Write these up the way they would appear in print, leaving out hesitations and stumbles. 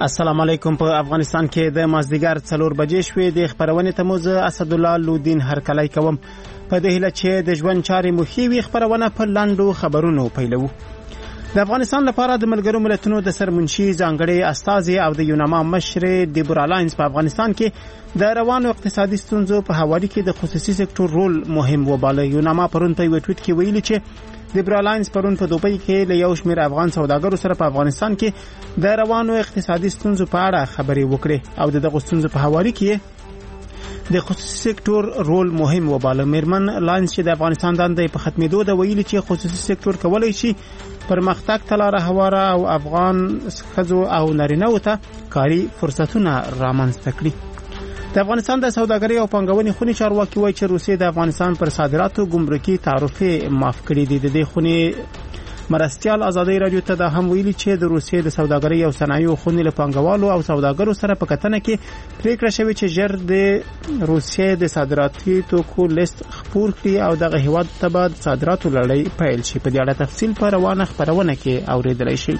السلام علیکم. په افغانستان کې د مازدیګر 4 بجې شوې. د خبرونې ته موزه اسدالله لودین هرکلی کوم. په دې هیله چې د ژوند چارې مو ښې وي، خبرونه په لاندو خبرونو پیلوو. د افغانستان لپاره د ملګرو ملتونو د سرمنشي ځانګړي استازي او د یوناما مشر دیبورا لاینز په افغانستان کې د روانو اقتصادي ستونزو په حواله کې د خصوصي سکتور رول مهم وباله. یوناما پرون په یو ټویټ کې ویلي چې دیبورا لاینز پرون په دوبۍ کې له یو شمېر افغان سوداګرو سره په افغانستان کې د روانو اقتصادي ستونزو په اړه خبرې وکړې او دغه ستونزو په حواله کې د خصوصي سکتور رول مهم وباله. میرمن لاینز چې د افغانستان دندې په ختمېدو د ویلي چې خصوصي سکتور کولای شي پرمختګ ته لاره هواره او افغان ښځو او نارینه‌و ته کاري فرصتونه رامنځته کړي. د افغانستان د سوداګرۍ او پانګونې خونې چارواکي وایي چې روسیې د افغانستان پر صادراتو ګمرکي تعرفې معاف کړي دي. د دې خونې مرستیال ازادي رادیو ته دا هم ویلي چې د روسیې د سوداګرۍ او صنایعو خونې له پانګوالو او سوداګرو سره په کتنه کې پریکړه شوې چې ژر د روسیې د صادراتي توکو لیست خپور کړي او دغه هیواد ته به صادراتو لړۍ پیل شي. په دې اړه تفصیل په روانه خبرونه کې اوریدلای شي.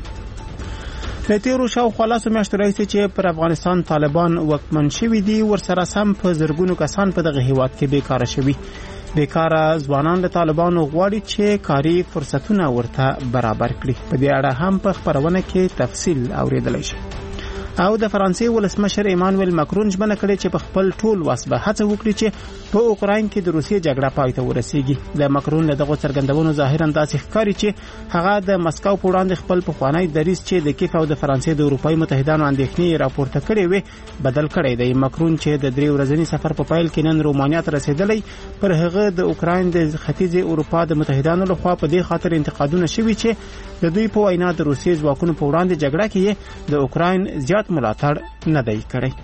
د تیرو شاوخوا لسو میاشتو راهیسې چې پر افغانستان طالبان واکمن شوي دي، ورسره سم په زرګونو کسان په دغه هیواد کې بیکاره شوي. بیکاره ځوانان د طالبانو غواړي چې کاري فرصتونه ورته برابر کړي. په دې اړه هم په خبرونه کې تفصیل اوریدلای شي. او د فرانسې ولسمشر ایمانوئل ماکرون ژمنه کړې چې په خپل ټول وس به هڅه وکړي چې په اوکراین کې د روسیې جګړه پای ته ورسیږي. د ماکرون له دغه څرګندونو ظاهرا داسې ښکاري چې هغه د مسکو په وړاندې خپل پخوانی دریځ چې د کیف او د فرانسې د اروپایي متحدانو اندېښنې راپورته کړې وي بدل کړی دی. ماکرون چې د 3 ورځني سفر په پیل کې نن رومانیا ته رسیدلی، پر هغه د اوکراین د ختیځې اروپا د متحدانو لخوا په دې خاطر انتقادونه شوي چې د دوی په وینا د روسیې ځواکونو په وړاندې جګړه کې د اوکراین زیات ملاتړ نه دی کړی.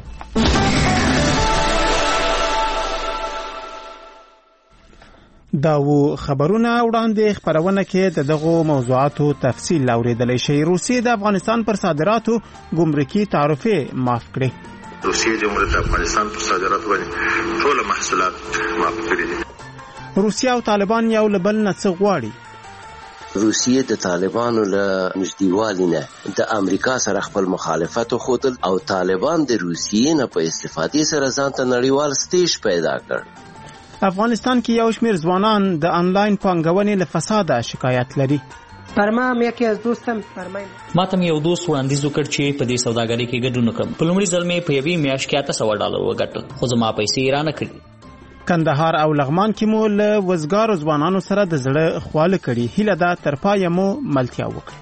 دا و خبرونه وړاندې خبرونه کې دغه موضوعاتو تفصیل اوریدلای شي. روسیې د افغانستان پر صادراتو ګمرکي تعرفې معاف کړې. روسیې جمهوریت افغانستان پر صادراتو باندې ټول محصولات معاف کړي دي. روسیه او طالبان یو له بل نه څه غواړي؟ روسیې د طالبانو له نږدېوالي نه د امریکا سره خپل مخالفت وښودل او طالبان د روسیې نه په استفادې سره ځان ته نړیوال سټیج پیدا کړ. افغانستان کې یو شمېر ځوانان د آنلاین پانګونې له فساده شکایت لري. پرما هم یکی از دوستم فرمایي ما ته یو دوست وړاندیز وکړ چې په دې سوداګرۍ کې ګډون وکړم. په لومړي ځل مې په یوې میاشت کې $800 وګټل، خو زما پیسې یې رانه کړې. کندهار او لغمان کې مو له وزګارو ځوانانو سره د زړه خواله کړي. هیله ده تر پایه مو ملتیا وکړي.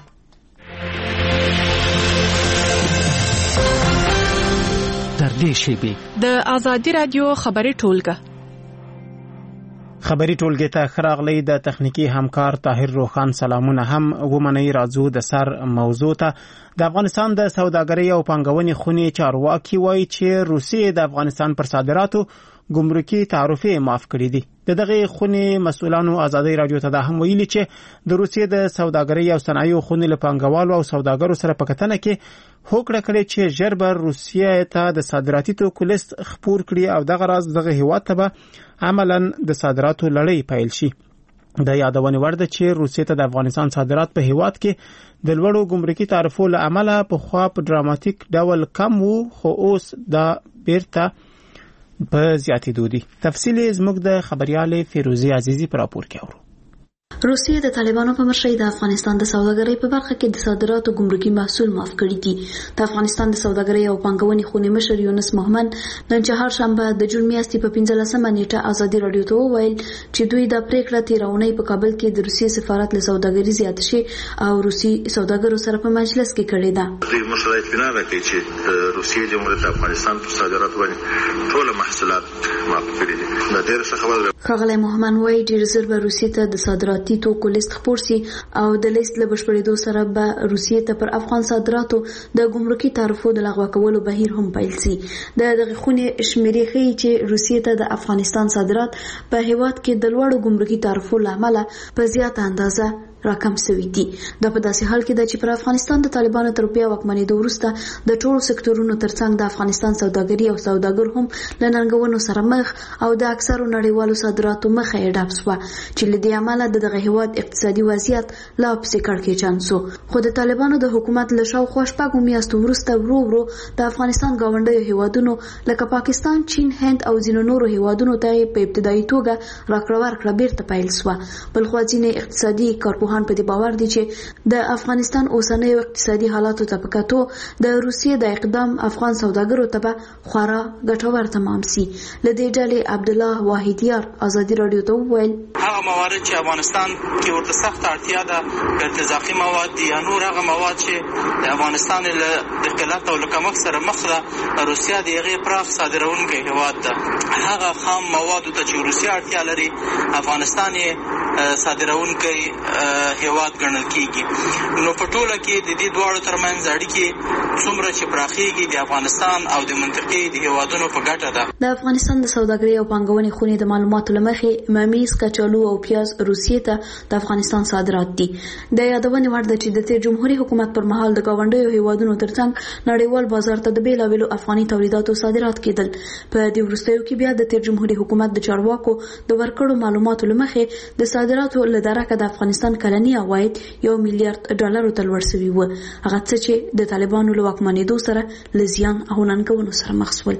در دې شیبې د ازادي رادیو خبري ټولګه خبري ټولګه ته خراغلی د تخنیکی همکار طاهر روخان سلامونه هم ومني. راځو د سر موضوع ته. د افغانستان د سوداګرۍ او پانګونې خونې چارواکي وایي چې روسیې د افغانستان پر صادراتو ګمرکي تعرفې معاف کړي دي. دغه خونې مسؤلانو ازادي رادیو ته دا هم ویلي چې د روسیې د سوداګرۍ او صنایعو خونې له پانګوالو او سوداګرو سره په کتنه کې هوکړه کړې چې ژر به روسیې ته د صادراتي توکو لیست خپور کړي او دغه راز دغه هیواد ته به عملاً د صادراتو لړۍ پیل شي. د یادونې وړ ده چې روسیې ته د افغانستان صادرات په هیواد کې د لوړو ګمرکي تعرفو له امله په خوا په ډراماتیک ډول کم وو، خو اوس دا بیرته په زیاتېدو دي. تفصیل زموږ د خبريال فیروزی عزیزی پر راپور کې اورو. روسیې د طالبانو په مشرۍ د افغانستان د سوداګرۍ په برخه کې د صادراتو ګمرکي محصول معاف کړی دي. د افغانستان د سوداګرۍ او پانګونې خونې مشر یونس محمد نن چهارشنبه د جون میاشتې په 15مه نیټه ازادي رادیو ته وویل چې دوی د پریکړه تیرونې په کابل کې د روسیې سفارت له سوداګرۍ زیات شي او روسي سوداګرو سره په مجلس کې کړی ده. دوی مشرۍ اطمینان راکړي چې روسیې جمهوریت افغانستان پر صادراتو باندې ټول محصولات معاف کړي دي. دا ډېر ښه خبره ده. ښاغلی محمد وایي ډېر ژر به روسیې ته د صادراتي توکو لیست خپور شي او د لیست له بشپړېدو سره به روسیې ته پر افغان صادراتو د ګمرکي تعرفو د لغوه کولو بهیر هم پیل شي. دغه خونې شمیرې ښیي چې روسیې ته د افغانستان صادرات په هیواد کې د لوړو ګمرکي تعرفو له امله په زیاته اندازه راکم شوي دي. دا په داسې حال کې ده چې پر افغانستان د طالبانو تر بیا واکمنېدو وروسته د ټولو سکتورونو ترڅنګ د افغانستان سوداګري او سوداګر هم له ننګونو سره مخ او د اکثرو نړیوالو صادراتو مخه یې ډپ شوه چې له دې امله د دغه هیواد اقتصادي وضعیت لا پسې کړکېچن شو. خو د طالبانو د حکومت له شاوخوا شپږو میاشتو وروسته ورو ورو د افغانستان ګاونډیو هیوادونو لکه پاکستان، چین، هند او ځینو نورو هیوادونو ته په ابتدایي توګه راکړه ورکړه بیرته پیل شوه. بلخوا ځینې اقتصادي کارپوهان په دې باور دي چې د افغانستان اوسنیو اقتصادي حالاتو ته په کتو د روسیې د اقدام افغان سوداګرو ته به خورا ګټور تمام سي. له دې ډلې عبدالله واحدیار ازادي راډیو ته وویل هغه موارد چې افغانستان کې ورته سخت اړتیا ده ارتزاقي مواد دي یا نور هغه مواد چې د افغانستان له قلت او له کمښت سره مخ ده، روسیه د هغې پراخ صادروونکی هیواد ده. هغه خام موادو ته چې روسیه اړتیا لري افغانستان یې صادروونکی هیواد ګڼل کیږي. نو په ټوله کې د دې دواړو ترمنځ اړیکې څومره چې پراخیږي د افغانستان او د منطقې د هیوادونو په ګټه ده. د افغانستان د سوداګرۍ او پانګونې خونې د معلوماتو له مخې ممیز، کچالو او پیاز روسیې ته د افغانستان صادرات دي. د یادونې وړ ده چې د تیر جمهوریت حکومت پر مهال د ګاونډیو هیوادونو ترڅنګ نړیوال بازار ته د بیلابیلو افغاني تولیداتو صادرات کېدل. په دې وروستیو کې بیا د تیر جمهوریت حکومت د چارواکو د ورکړو معلوماتو له مخې د صادراتو له درکه د افغانستان کلني عواید $1 میلیارډ ته لوړ شوي وو، هغه څه چې د طالبانو له واکمنېدو سره له زیان او ننګونو سره مخ شول.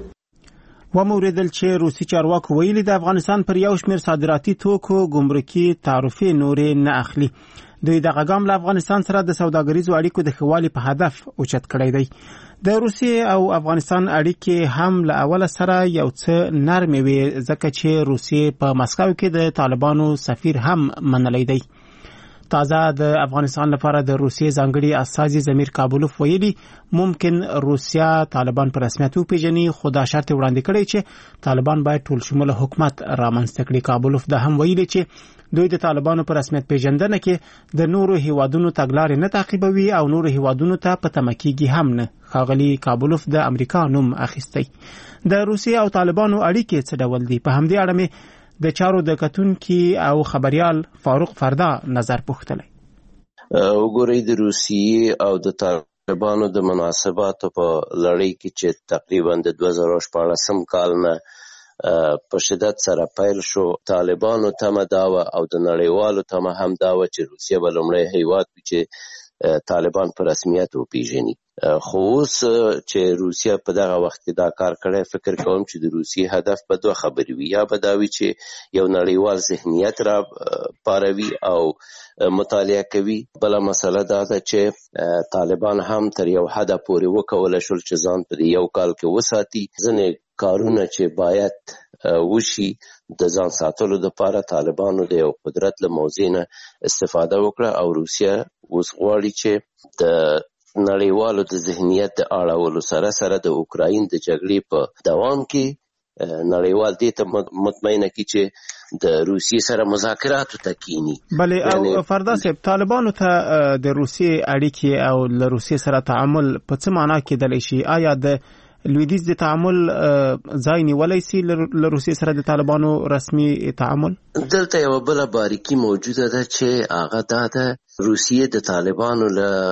وموریدل چې روسي چارواکو ویلي د افغانستان پر یو شمېر صادراتي توکو ګمرکي تعرفې نورې نه اخلي. دوی دغه ګام له افغانستان سره د سوداګریزو اړیکو د ښه والي په هدف اوچت کړی دی. د روسیې او افغانستان اړیکې هم له اوله سره یو څه نرمې وې ځکه چې روسیې په مسکو کې د طالبانو سفیر هم منلی دی. تازه د افغانستان لپاره د روسیې ځانګړي استازي ضمیر کابلوف ویلي ممکن روسیا طالبان په رسمیت وپیژني، خو دا شرط وړاندې کړی چې طالبان باید ټول شموله حکومت رامنځته کړي. کابلوف دا هم ویلي چې دوی د طالبانو په رسمیت پیژندنه کې د نورو هیوادونو تګلارې نه تعقیبوي او نورو هیوادونو ته په تمه کېږي هم نه. ښاغلي کابلوف د امریکا نوم اخیستی. د روسیې او طالبانو اړیکې څه ډول دي؟ په همدې اړه مې د چارو د کتونکي او خبريال فاروق فردا نظر پوښتلی. وګورئ د روسیې او د طالبانو د مناسباتو په لړۍ کې چې تقریبا د 2014 کال نه په شدت سره پیل شو، طالبانو تمه داوه او د نړیوالو تمه هم داوه چې روسیه به لومړی هیواد وي چې طالبان په رسمیت وپیژني. خو اوس چې روسیه په دغه وخت کې دا کار کړی، فکر کوم چې د روسیې هدف به دوه خبرې وي. یا به دا وي چې یو نړیوال ذهنیت را پاروي او مطالعه کوي. بله مسله دا ده چې طالبان هم تر یو حده پورې وکولی شول چې ځان په یو کال کې وساتي. ځینې کارونه چې باید وشي د ځان ساتلو لپاره طالبانو د یو قدرت له موضوع نه استفاده وکړه او روسیه اوس غواړي چې د نړیوالو د ذهنیت د اړولو سره سره د اوکراین د جګړې په دوام کې نړیوال دې ته مطمئنه کړي چې د روسیې سره مذاکراتو ته کینی. بلې او فردا صاحب طالبانو ته د روسیې اړیکې او له روسیې سره تعامل په څه معنا کېدلی شي؟ آیا د لویدیځ د تعامل ځای نیولی سي له روسیې سره د طالبانو رسمي تعامل؟ دلته یوه بله باریکي موجوده ده چې هغه دا ده روسیې د طالبانو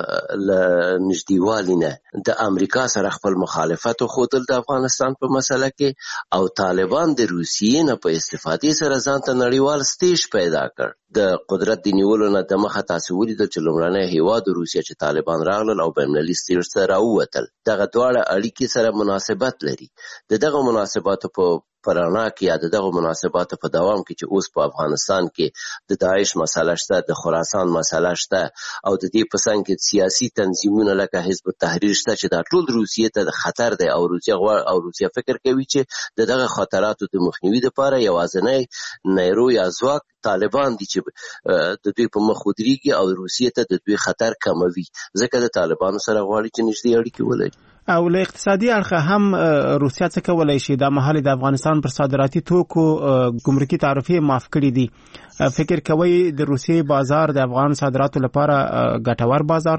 له نږدېوالي نه د امریکا سره خپل مخالفت وښودل د افغانستان په مسله کې، او طالبان د روسیې نه په استفادې سره ځان ته نړیوال سټیج پیدا کړ. د قدرت د نیولو نه د مخه تاسو ولیدل چې لومړنی هیواد روسیه چې طالبان راغلل او بینالمللي سټیج ته راووتل. دغه دواړه اړیکې سره مناسبت لري. د دغه مناسباتو په رڼا کې یا د دغه مناسباتو په دوام کې چې اوس په افغانستان کې د داعش مسله شته، د خراسان مسله شته او د دې په څنګ کې سیاسي تنظیمونه لکه حزب التحریر شته چې دا ټول روسیې ته د خطر دی او روسیه فکر کوي چې د دغه خطراتو د مخنیوي لپاره یوازینی نیرو یا ځواک طالبان دي چې د دوی په مخ ودرېږي او روسیې ته د دوی خطر کموي. ځکه د طالبانو سره غواړي چې نږدې اړیکې ولري. او له اقتصادي اړخه هم روسیه څه کولی شي؟ دا مهال د افغانستان پر صادراتي توکو ګمرکي تعرفې معاف کړي دي. فکر کوئ د روسیې بازار د افغان صادراتو لپاره ګټور بازار دی؟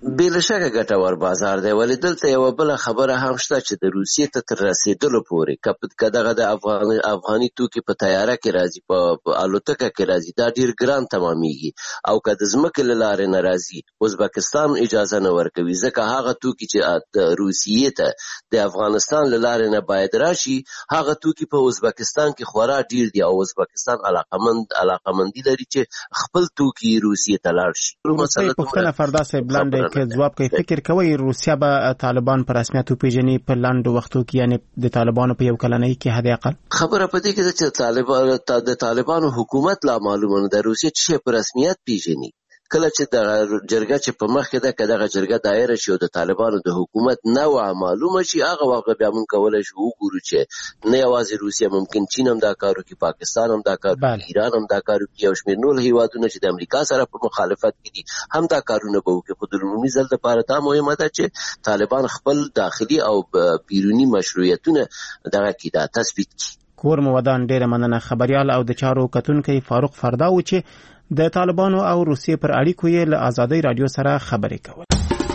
بلا شکه ګټور بازار دی. ولې دلته یوه بله خبره هم شته چې د روسیې ته تر رسېدلو پورې که دغه د افغاني توکي په تیاره کې راځي، په الوتکه کې راځي، دا ډېر ګران تمامیږي. او که د ځمکې له لارې نه راځي، ازبکستان اجازه نه ورکوي، ځکه هغه توکي چې د روسیې ته د افغانستان له لارې نه باید راشي، هغه توکي په ازبکستان کې خورا ډېر دي، او ازبکستان علاقمندي لري چې خپل توکي روسیې ته لاړ شي. پوښتنه فردا صاحب لاندې که ځواب کوي، فکر کوي روسیا به طالبان په رسمیت وپېژني په لنډو وختو کې، یعنې د طالبانو په یو کلنۍ کې حد اقل؟ خبره په دې کې ده چې د طالبانو حکومت لا معلومه نه ده روسیه چې په رسمیت پیژني. کله چې د جرګه چې په مخ کې ده، که دغه جرګه دایره شي او د طالبانو د حکومت نوعه معلومه شي، هغه وخت بیا موږ کولی شو وګورو چې نه یوازې روسیه، ممکن چین هم دا کار وکړي، پاکستان هم دا کار وکړي، ایران هم دا کار وکړي، یو شمېر نور هېوادونه چې د امریکا سره په مخالفت کې دي هم دا کارونه به وکړي. خو د لومړي ځل دپاره دا مهمه ده چې طالبان خپل داخلي او بیروني مشروعیتونه دغه کړي، دا تثبیت کړي. کور مو ودان، ډېره مننه. خبریال او د چارو کتونکی فاروق فردا و چې د طالبانو او روسیې پر اړیکو یې له آزادۍ رادیو سره خبرې کول.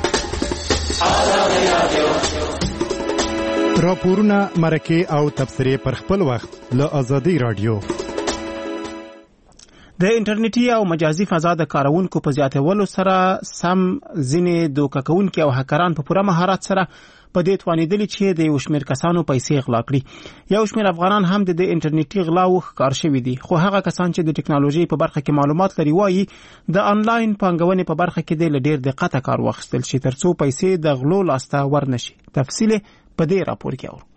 راپورونه، مرکې او تبصرې پر خپل وخت له آزادۍ رادیو. د انټرنیټي او مجازي فضا د کارونکو په زیاتولو سره سم ځینې دوکه کوونکي او هکران په پوره مهارت سره په دې توانېدلي چې د یو شمېر کسانو پیسې غلا کړي. یو شمېر افغانان هم د انټرنیټي غلاو ښکار شوي دي، خو هغه کسان چې د ټکنالوژي په برخه کې معلومات لري وایي د آنلاین پانګونې په برخه کې د ډېر دقت کار واخیستل شي ترڅو پیسې د غلو لاسته ورنشي. تفصیل په دې راپور کې اورو.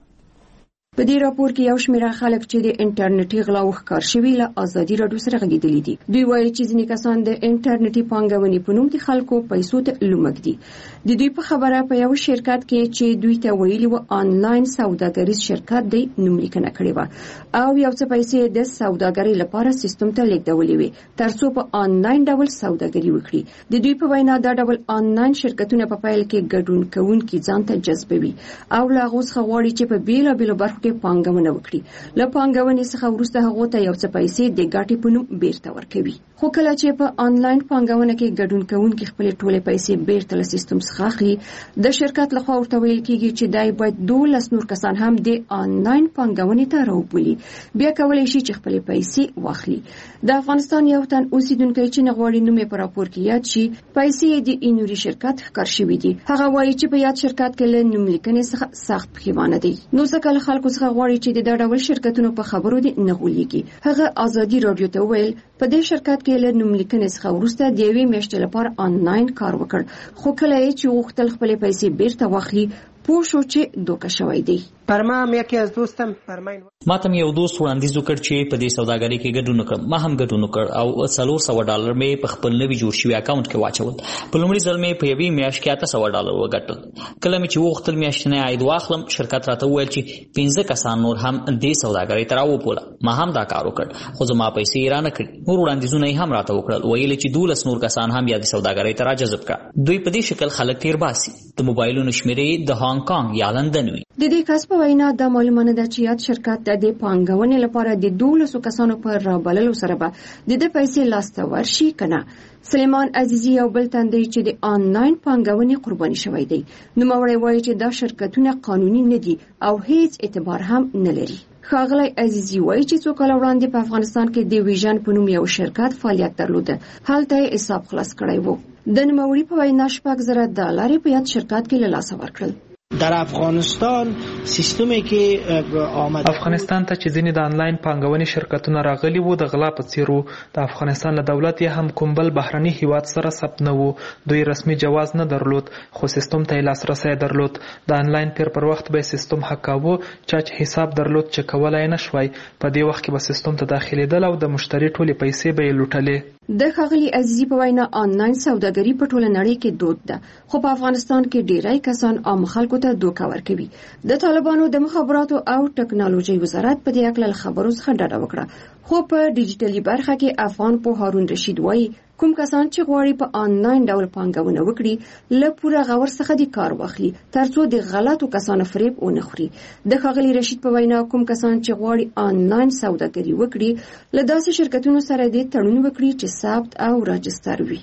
په دې راپور کې یو شمېر خلک چې د انټرنیټي غلاو ښکار شوي له آزادي راډیو سره غږېدلي دي. دوی وایي چې ځینې کسان د انټرنیټي پانګونې په نوم د خلکو پیسو ته لومک دي. د دوی په خبره په یو شرکت کې چې دوی ته ویلي و آنلاین سوداګریز شرکت دی نوملیکنه کړې وه او یو څه پیسې د سوداګرۍ لپاره سیستم ته لیږدولې وې ترڅو په آنلاین ډول سوداګري وکړي. د دوی په وینا دا ډول آنلاین شرکتونه په پیل کې ګډون کوونکي ځان ته جذبوي او له هغو څخه غواړي چې په بیلابیلو برخو کې پانګونه وکړي. له پانګونې څخه وروسته هغو ته یو څه پیسې د ګټې په نوم بیرته ورکوي. خو کله چې په آنلاین پانګونه کې ګډون کوونکي خپلې ټولې پیسې بیرته له سیستم څخه اخلي، د شرکت لخوا ورته ویل کېږي چې دای باید 12 نور کسان هم د آنلاین پانګونې ته راوبولي، بیا کولی شي چې خپلې پیسې واخلي. د افغانستان یو تن اوسیدونکی چې نه غواړي نوم یې په راپور کې یاد شي، پیسې د اینوري شرکت ښکار شوي دي. هغه وایي چې په یاد شرکت کې له نوملیکنې څخه سخت پښیمانه دی. نو ځکه له خلکو څخه غواړي چې د ډول شرکتونو په خبرو دې نه غولېږي. هغه آزادي راډیو ته ویل په دې شرکت کې له نوملیکنې څخه وروسته د یوې میاشتې لپاره آنلاین کار وکړ، خو کله یې چې غوښتل خپلې پیسې بیرته واخلي پوه شو چې دوکه شوی دی. پرما هم یکی از دوستم فرمایل ما ته یو دوست وړاندیز وکړ چې په دې سوداګرۍ کې ګډون وکړم. ما هم ګډون وکړ او $400 مې په خپل نوي جوړ شوي اکاونټ کې واچول. په لومړي ځل مې په یوې میاشت کې $800 وګټل. کله مې چې وغوښتل میاشتنی عاید واخلم، شرکت راته وویل چې 15 کسان نور هم دې سوداګرۍ ته راوبوله. ما هم دا کار وکړ، خو زما پیسې یې رانه کړې. نور وړاندیزونه یې هم راته وکړل، ویل چې 12 نور کسان هم بیا د سوداګرۍ ته راجذب کړه. دوی په دې شکل خلک تیر باسي. د موبایلونو شمیرې د هانګ کانګ یا لندن وي. د دې کس په وینا دا معلومه نه ده چې یاد شرکت د پانګونې لپاره د 12 کسانو پر رابللو سره به د پیسې لاسته ورشي کنه. سلیمان عزیزی یو بل تن دی چې د آنلاین پانګونې قرباني شوی دی. نوموړی وایي چې دا شرکتونه قانوني نه دي او هیڅ اعتبار هم نه لري. ښاغلی عزیزی وایي چې څو کاله وړاندې په افغانستان کې د ویژن په نوم یو شرکت فعالیت درلوده، هلته یې حساب خلاص کړی و. د نوموړي په وینا $6,000 په یاد شرکت کې له لاسه ورکړل. در افغانستان سیستمی که آمد افغانستان ته چې ځینې د آنلاین پانګونې شرکتونه راغلي وو د غلا په څیر وو. د افغانستان له دولت یې هم کوم بل بهرني هیواد سره ثبت نه وو. دوی رسمي جواز نه درلود، خو سیستم ته یې لاسرسی درلود. د آنلاین پیر پر وخت به سیستم حکاوه، چا چې حساب درلود چې کولای نه شوای، په دې وخت کې به سیستم ته داخلېدل او د مشتری ټولې پیسې به یې لوټلې. د ښاغلي عزیزي په وینا آنلاین سوداګري په ټوله نړۍ کې دود ده، خو په افغانستان کې ډیری کسان عام خلکو ته دوکه ورکوي. د طالبانو د مخابراتو او ټکنالوژي وزارت په دې اړه خبرو څخه ډډه وکړه، خو په ډیجیټلي برخه کې افغان په هارون رشید وایي کوم کسان چې غواړي په آنلاین ډول پانګونه وکړي له پوره غور څخه د کار واخلي ترڅو د غلطو کسانو فریب ونه خوري. د ښاغلي رشید په وینا کوم کسان چې غواړي آنلاین سوداګري وکړي له داسې شرکتونو سره د تړون وکړي چې ثبت او راجستر وي.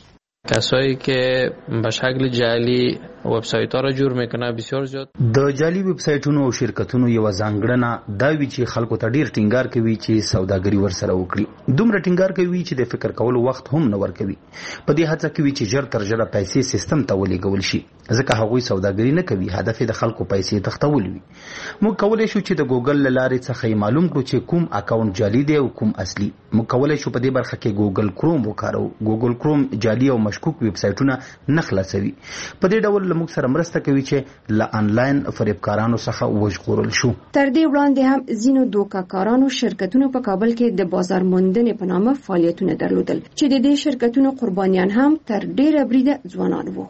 کسایی که به شکل جعلی وبسایت‌ها را جور میکنه بسیار زیاد. د جعلي وبسایټونو او شرکتونو یو ځانګړنه دا وی چې خلکو ته ډیر ټینګار کوي چې سوداګري ورسره وکړي. دومره ټینګار کوي چې د فکر کولو وخت هم نه ورکوي. په دې هڅه کوي چې ژر تر ژره پیسې سیستم ته ولېږول شي. ځکه هغوی سوداګري نه کوي، هدف د خلکو پیسې تختول وي. موږ کولای شو چې د ګوګل لارې څخه معلوم کړو چې کوم اکاونټ جعلي دی او کوم اصلي. موږ کولای شو په دې برخه کې ګوګل کروم وکارو. ګوګل کروم جعلي او مشکوک ویبسایټونه نه خلاصوي. په دې ډول موږ سره مرسته کوي چې له انلاین فریبکارانو څخه وژغورل شو. تر دې وړاندې هم ځینو دوکاکارانو شرکتونو په کابل کې د بازار موندنې په نامه فعالیتونه درلودل چې د دې شرکتونو قربانیان هم تر ډیره بریده ځوانان وو.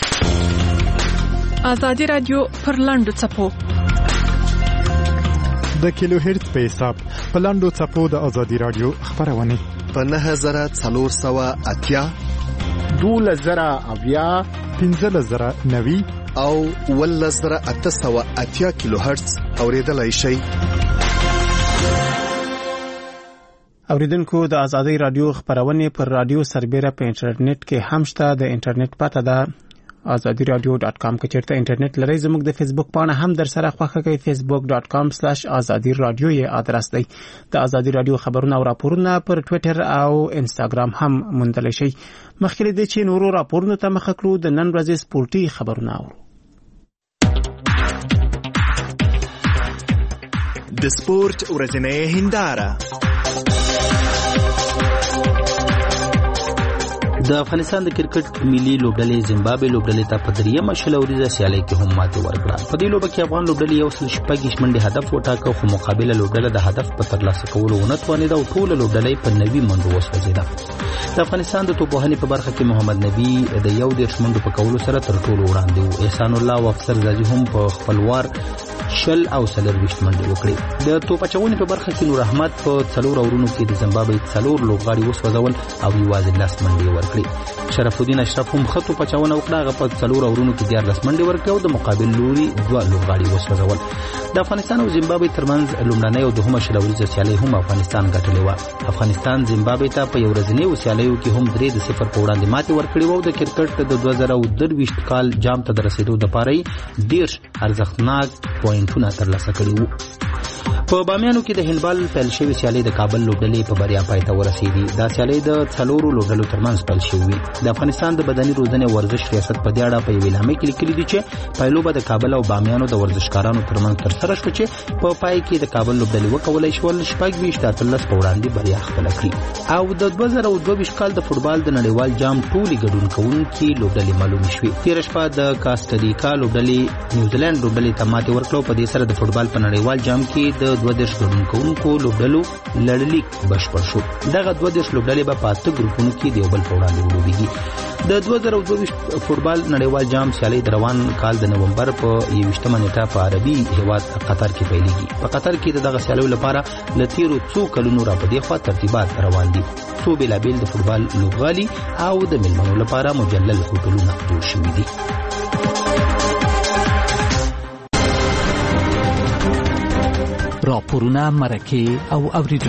ازادي رادیو پر لاندو چپو د کیلو هرتز په حساب په لاندو چپو د ازادي رادیو خبرونه په 9480 12090 15090 او 11880 کیلو هرتز اوریدلای شئ. اوریدونکو د ازادي رادیو خبرونه پر رادیو سربېره په انټرنیټ کې هم شته. د انټرنیټ پته ده azadiradio.com کې چیرته انټرنیټ لري. زموږ د فیسبوک پاڼه هم در سره خوښه کوي. facebook.com/azadiradio یې ادرس دی. د ازادي رادیو خبرونه او راپورونه پر ټوئیټر او انستګرام هم موندل شي. مخکې د چې نورو راپورونو ته مخه کړو د نن ورځې سپورتي خبرونه اورو. د سپورت ورځنۍ هنداره. د افغانستان د کرکټ ملي لوبډلې زیمبابوې لوبډلې ته په دریمه شلوريزه سیالۍ کې هم ماتې ورکړه. په دې لوبه کې افغان لوبډلې یو سل شپږ منډې هدف وټاکه، خو مقابله لوبډله د هدف په ترلاسه کولو ونه توانېده او ټول لوبډلې په 90 منډو وسوځېده. د افغانستان د توپوهنې په برخه کې محمد نبی د 11 منډو په کولو سره تر ټولو وړاندې و. احسان الله او افسر زاجي هم په خپل وار شل او 40 منډې وکړې. د توپ اچونې په برخه کې نور احمد په 4 اورونو کې د زیمبابوې 4 لوبغاړي وسوځول او یوازې 10 منډې ورکړې. شرف الدین اشرف هم خطو پچاونه وکړه، هغه په 4 اورونو کې 14 منډې ورکړې او د مقابل لوري 2 لوبغاړي وسوځول. د افغانستان او زیمبابوې ترمنځ لومړنۍ او دوهمه شلوريزه سیالۍ هم افغانستان ګټلې و. افغانستان زیمبابوې ته په یو ورځنۍ سیالیو کې هم 3-0 په وړاندې ماتې ورکړې و. د کرکټ د 2023 کال جام ته د رسیدو لپاره ډېر ارزښتناک پوینټونه ترلاسه کړي وو. په بامیانو کې د هندبال پیل شوی سیالۍ د کابل لوبډلې په بریا پای ته ورسېدې. دا سیالۍ د 4 لوبډلو ترمنځ پیل شوې. د افغانستان د بدني روزنې ورزش ریاست په دې اړه په یو اعلامیه کې لیکلي دي چې پایلوبه د کابل او بامیانو د ورزشکارانو ترمنځ ترسره شوه چې په پای کې د کابل لوبډلې وکولای شول 28 په وړاندې بریا خپل کړي. او د 2022 کال د فوټبال د نړیوال جام ټولي ګډون کوونکي لوبډلې معلومې شوې. تیر شپه د کاستاریکا لوبډلې نیوزیلند لوبډلې ته ماتې ورکړه. په دې سره د فوټبال په نړیوال جام کې د 22 ګډون کوونکو لوبډلو لړلیک بشپړ شو. دغه 22 لوبډلې به په 8 ګروپونو کې د یو بل په وړاندې ولوبېږي. د 2022 فوټبال نړیوال جام سیالۍ د روان کال د نومبر په 21 نیټه په عربي هیواد قطر کې پیلېږي. په قطر کې دغه سیالیو لپاره ل تیرو څو کلونو را پدې خوا ترتیبات روان دي. څو بېلابېل د فوټبال لوبغالي او د میلمنو لپاره مجلل هوټلونه جوړ شوي دي. راپورونه مرکه او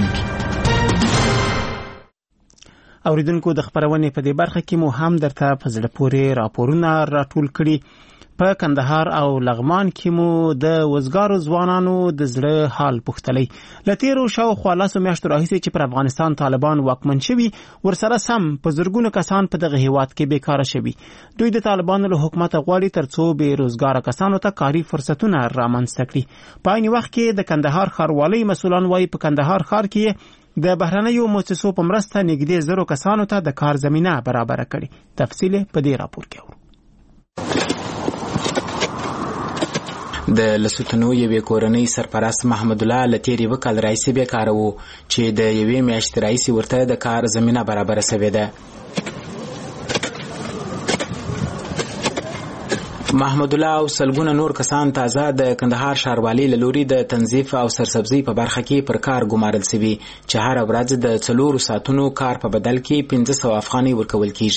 اوریدونکو د خبرونې په دې برخه کې مو هم درته په زړه پورې راپورونه راټول کړي. په کندهار او لغمان کې مو د وزګارو ځوانانو د زړه حال پوښتلی. له تیرو شاوخوا 10 میاشتو راهیسې چې پر افغانستان طالبان واکمن شوي، ورسره سم په زرګونو کسان په دغه هیواد کې بیکاره شوي. دوی د طالبانو له حکومت غواړي ترڅو بې روزګاره کسانو ته کاري فرصتونه رامنځته کړي. په عین وخت کې د کندهار ښاروالۍ مسؤلان وایي په کندهار ښار کې د بهرنیو مؤسسو په مرسته نږدې 1000 کسانو ته د کار زمینه برابر کړي. تفصیل په دې راپور کې اورو. د لسوتنو یوې کورنۍ سرپرست محمد الله لتیری وکال رئیس بیکاره وو چې د یوې میاشتې رئیس ورته د کار زمینه برابر شوې ده. محمد الله او سلګونه نور کسان تازه د کندهار ښاروالۍ له لوري د تنظیف او سرسبزي په برخه کې پر کار ګمارل شوي چې هر ورځ د 4 ساعتونو کار په بدل کې 1500 افغانۍ ورکول کیږي.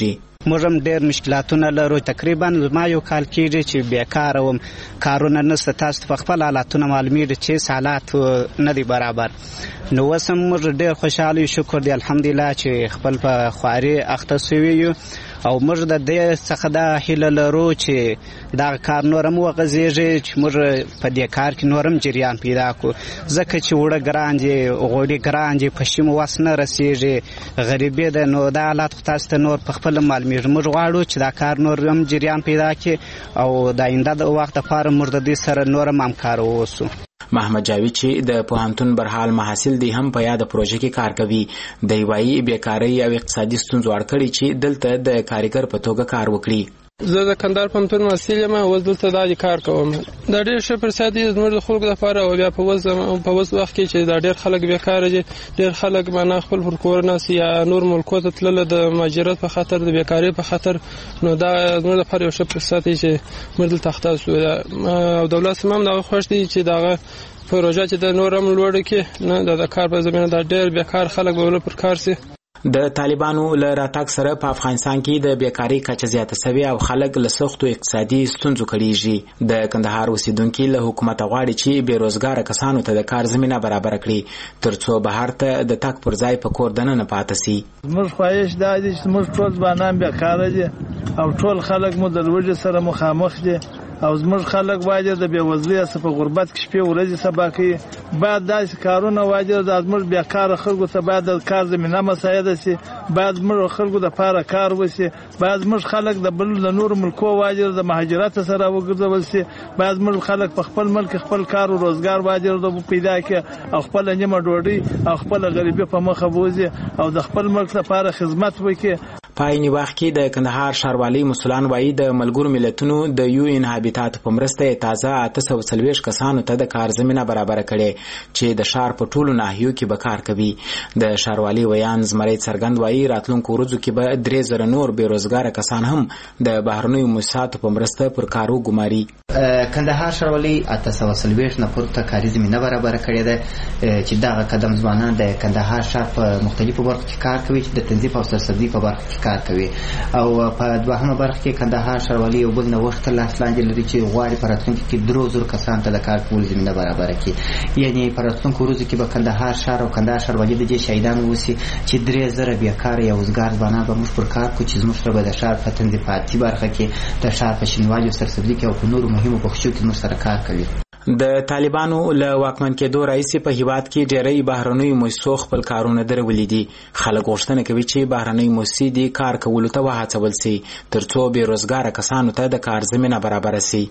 موږ هم ډېر مشکلاتونه لرو. تقریبا ما یو کال کېږي چې بیکاره وم، کارونه نشته. تاسو په خپل حالاتونه معلومیږي چې حالات نه دي برابر. نو اوس هم موږ ډېر خوشحاله یو، شکر دی الحمدلله چې خپل په خواري اخته سوي یو او موږ د دې څخه دا هیله لرو چې دا کار نور هم وغځېږي، چې موږ په دې کار کې نور هم جریان پیدا کړو، ځکه چې وړه ګران دي، غوړي ګران دي، په شیمو وس نه رسېږي، غریبي ده. نو دا حالات خو تاسو ته نور په خپله معلومېږي. موږ غواړو چې دا کار نور هم جریان پیدا کړي او د آینده د وخت لپاره موږ د دې سره نور هم همکار واوسو. محمد جاوید چې د پوهنتون برحال محصل دی هم په یاد پروژه کې کار کوي. دی وایي بیکارۍ او اقتصادي ستونزو اړ کړي چې دلته د کارګر په توګه کار وکړي. زه د کندهار پوهنتون محصل یم او دلته دا کار کوم. دا ډېر ښه فرصت دی زموږ د خلکو لپاره او بیا په اوس وخت کې چې دا ډېر خلک بیکاره دي، ډېر خلک معنا خپل پر کور ناست یا نور ملکو ته تلل د مهاجرت په خاطر، د بیکارۍ په خاطر. نو دا زموږ لپاره یو ښه فرصت دی چې موږ دلته اخته شو او دولت سم هم دا خوښ دی چې دا پروژه چې د نور هم لوړ کې نه د کار په زمینه دا ډېر بیکار خلک به پر کار سي. د طالبانو له راتګ سره په افغانستان کې د بیکاری کچه زیاته شوې او خلک له سختو اقتصادي ستونزو کړيږي. د کندهار اوسیدونکو له حکومت غواړي چې بیروزګار کسانو ته د کار زمينه برابر کړي ترڅو بهر ته د تک پر ځای په کور دننه پاتې سي. موږ خواهش دا دي چې موږ ټول ځوانان بیکاره دي او ټول خلک مو د لوږې سره مخامخ دي او زموږ خلک باید د بېوزلۍ څخه په غربت کې شپې ورځې سبا کوي. باید داسې کارونه واجب د زموږ بیکاره خلکو ته باید د کار زمینه مساعده شي، باید زموږ خلکو دپاره کار وشي، باید زموږ خلک د بل د نورو ملکو واجب د مهاجرت سره وګرځول شي، باید زموږ خلک په خپل ملک خپل کار او روزګار واجب پیدا کړي او خپل نیمه ډوډۍ او خپل غریبي په مخه بوزي او د خپل ملک لپاره خدمت وکړي. په عین وخت کې د کندهار ښاروالۍ مسولان وایي د ملګرو ملتونو د یو ان هابیټات په مرسته تازه 840 کسانو ته د کار زمينه برابر کړي چې د ښار په ټولو ناحیو کې به کار کوي. د ښاروالۍ ویان زمری څرګند وایي راتلونکو ورځو کې به 3000 نور بیروزګار کسان هم د بهرنیو مؤسساتو په مرسته پر کار وګماري. کندهار ښاروالۍ 840 نفر ته کاري زمينه برابر کړې ده چې دغه قدم ځوانان د کندهار ښار په مختلفو برخو کې کار کوي چې د تنظیف او سرسبزي په برخه کې کار کوي او په دوهمه برخه کې کندهار ښاروالۍ یو بل نوښت لاس لاندې لري چې غواړي په راتلونکي کې 3000 کسان ته د کار کولو زمینه برابر کړي. یعنی په راتلونکو ورځو کې به کندهار ښار او کندهار ښاروالۍ د دې شاهدان اوسي چې 3000 بیکاره یا وزګار ځوانان به موږ پر کار کوو چې زموږ سره به د ښار په تنظیفاتي برخه کې، د ښار په شینوالي او سرسبزي کې او په نورو مهمو بخشو کې موږ سره کار کوي. د طالبانو له واکمن کېدو راځي په هیواد کې ډېری بهرنیو مؤسسو خپل کارونه درولې دي. خلک غوښتنه کوي چې بهرنۍ مؤسسې د کار کولو ته وهڅول شي ترڅو بیروزګار کسانو ته د کار زمينه برابر شي.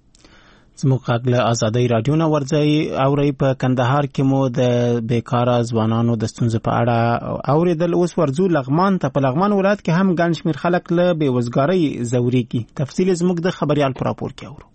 زموږ غږ له ازادۍ راډیو نه ورځي اوري. په کندهار کې مو د بیکاره ځوانانو د ستونزو په اړه اوریدل. اوس ورځو لغمان ته. په لغمان ولایت کې هم ګڼ شمېر خلک له بېوزګارۍ ځورېږي. تفصیل زموږ د خبریال په راپور کې اورو.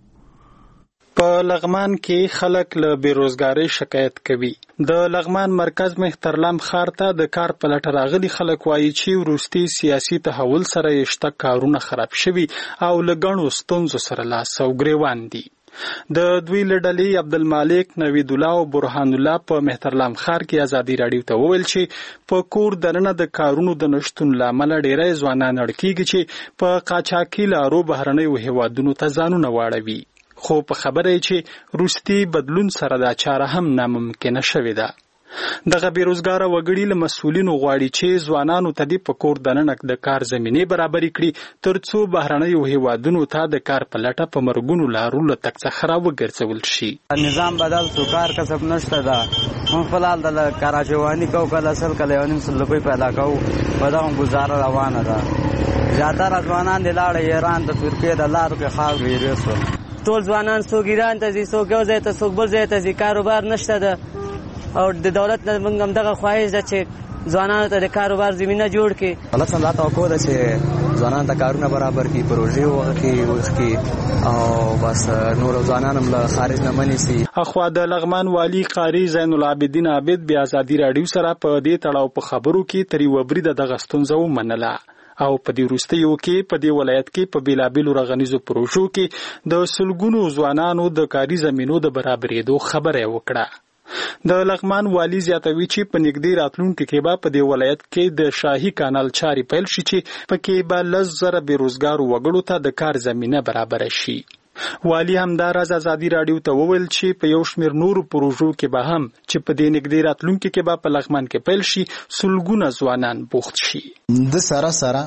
په لغمان کې خلک له بیروزګارۍ شکایت کوي. د لغمان مرکز مهترلام ښار ته د کار په لټه راغلي خلک وایي چې وروستي سیاسي تحول سره یې شته کارونه خراب شوي او له ګڼو ستونزو سره لاس او ګریوان دي. د دوی له ډلې عبدالمالک، نوید الله او برهان الله په مهترلام ښار کې ازادي راډیو ته وویل چې په کور دننه د کارونو د نشتون له امله ډېری ځوانان اړ کېږي چې په قاچاقي لارو بهرنیو هېوادونو ته ځانونه واړوي. خو په خبره چې روستي بدلون سره دا چاره هم ناممکنه شوې ده. دغه بیروزګار وګړي له مسؤلینو غواړي چې ځوانانو ته د پکور دننه د کار زمینه برابر کړي ترڅو بهرنیو هیوادونو ته د کار په لټه په مرګونو لارو له تک څخه راوګرځول شي. نظام بدل شو، کار کسب نشته ده. هم فلال د کراچوانی کو کله اصل کله ونیم سل روپۍ پیدا کو په دغه گزاره روانه ده. زیاتره ځوانان د لاړ ایران د ترکیه د لارو کې خاور ویریسو. ټول ځوانان څوک ایران ته ځي، څوک یو ځای ته، څوک بل ځای ته ځي. کاروبار نشته ده او د دولت نه موږ هم دغه خواهش ده چې ځوانانو ته د کاروبار زمینه جوړ کړي. دولت هم دا توقع ده چې ځوانانو ته کارونه برابر کړي، پروژې وکړي او بس نور ځوانان هم له خارج نه منیسي. اخوا د لغمان والی قاری زین العابدین عابد بیا ازادي راډیو سره په دې تړاو په خبرو کې تری وبري د دغه ستونزه ومنله او په دې وروستیو کې په دې ولایت کې په بیلابیلو رغنیزو پروژو کې د سلګونو ځوانانو د کاري زمینو د برابرېدو خبره وکړه. د لغمان والی زیاتوي چې په نږدې راتلونکي کې به په دې ولایت کې د شاهي کانال چاري پیل شي چې پکې به 10,000 بیروزګار وګړو ته د کار زمينه برابر شي. والی همداراز ازادي رادیو ته وویل چې په یو شمېر نورو پروژو کې به هم چې په دې نږدې راتلونکي کې به په لغمان کې پیل شي سلګونه ځوانان بوخت شي. د سره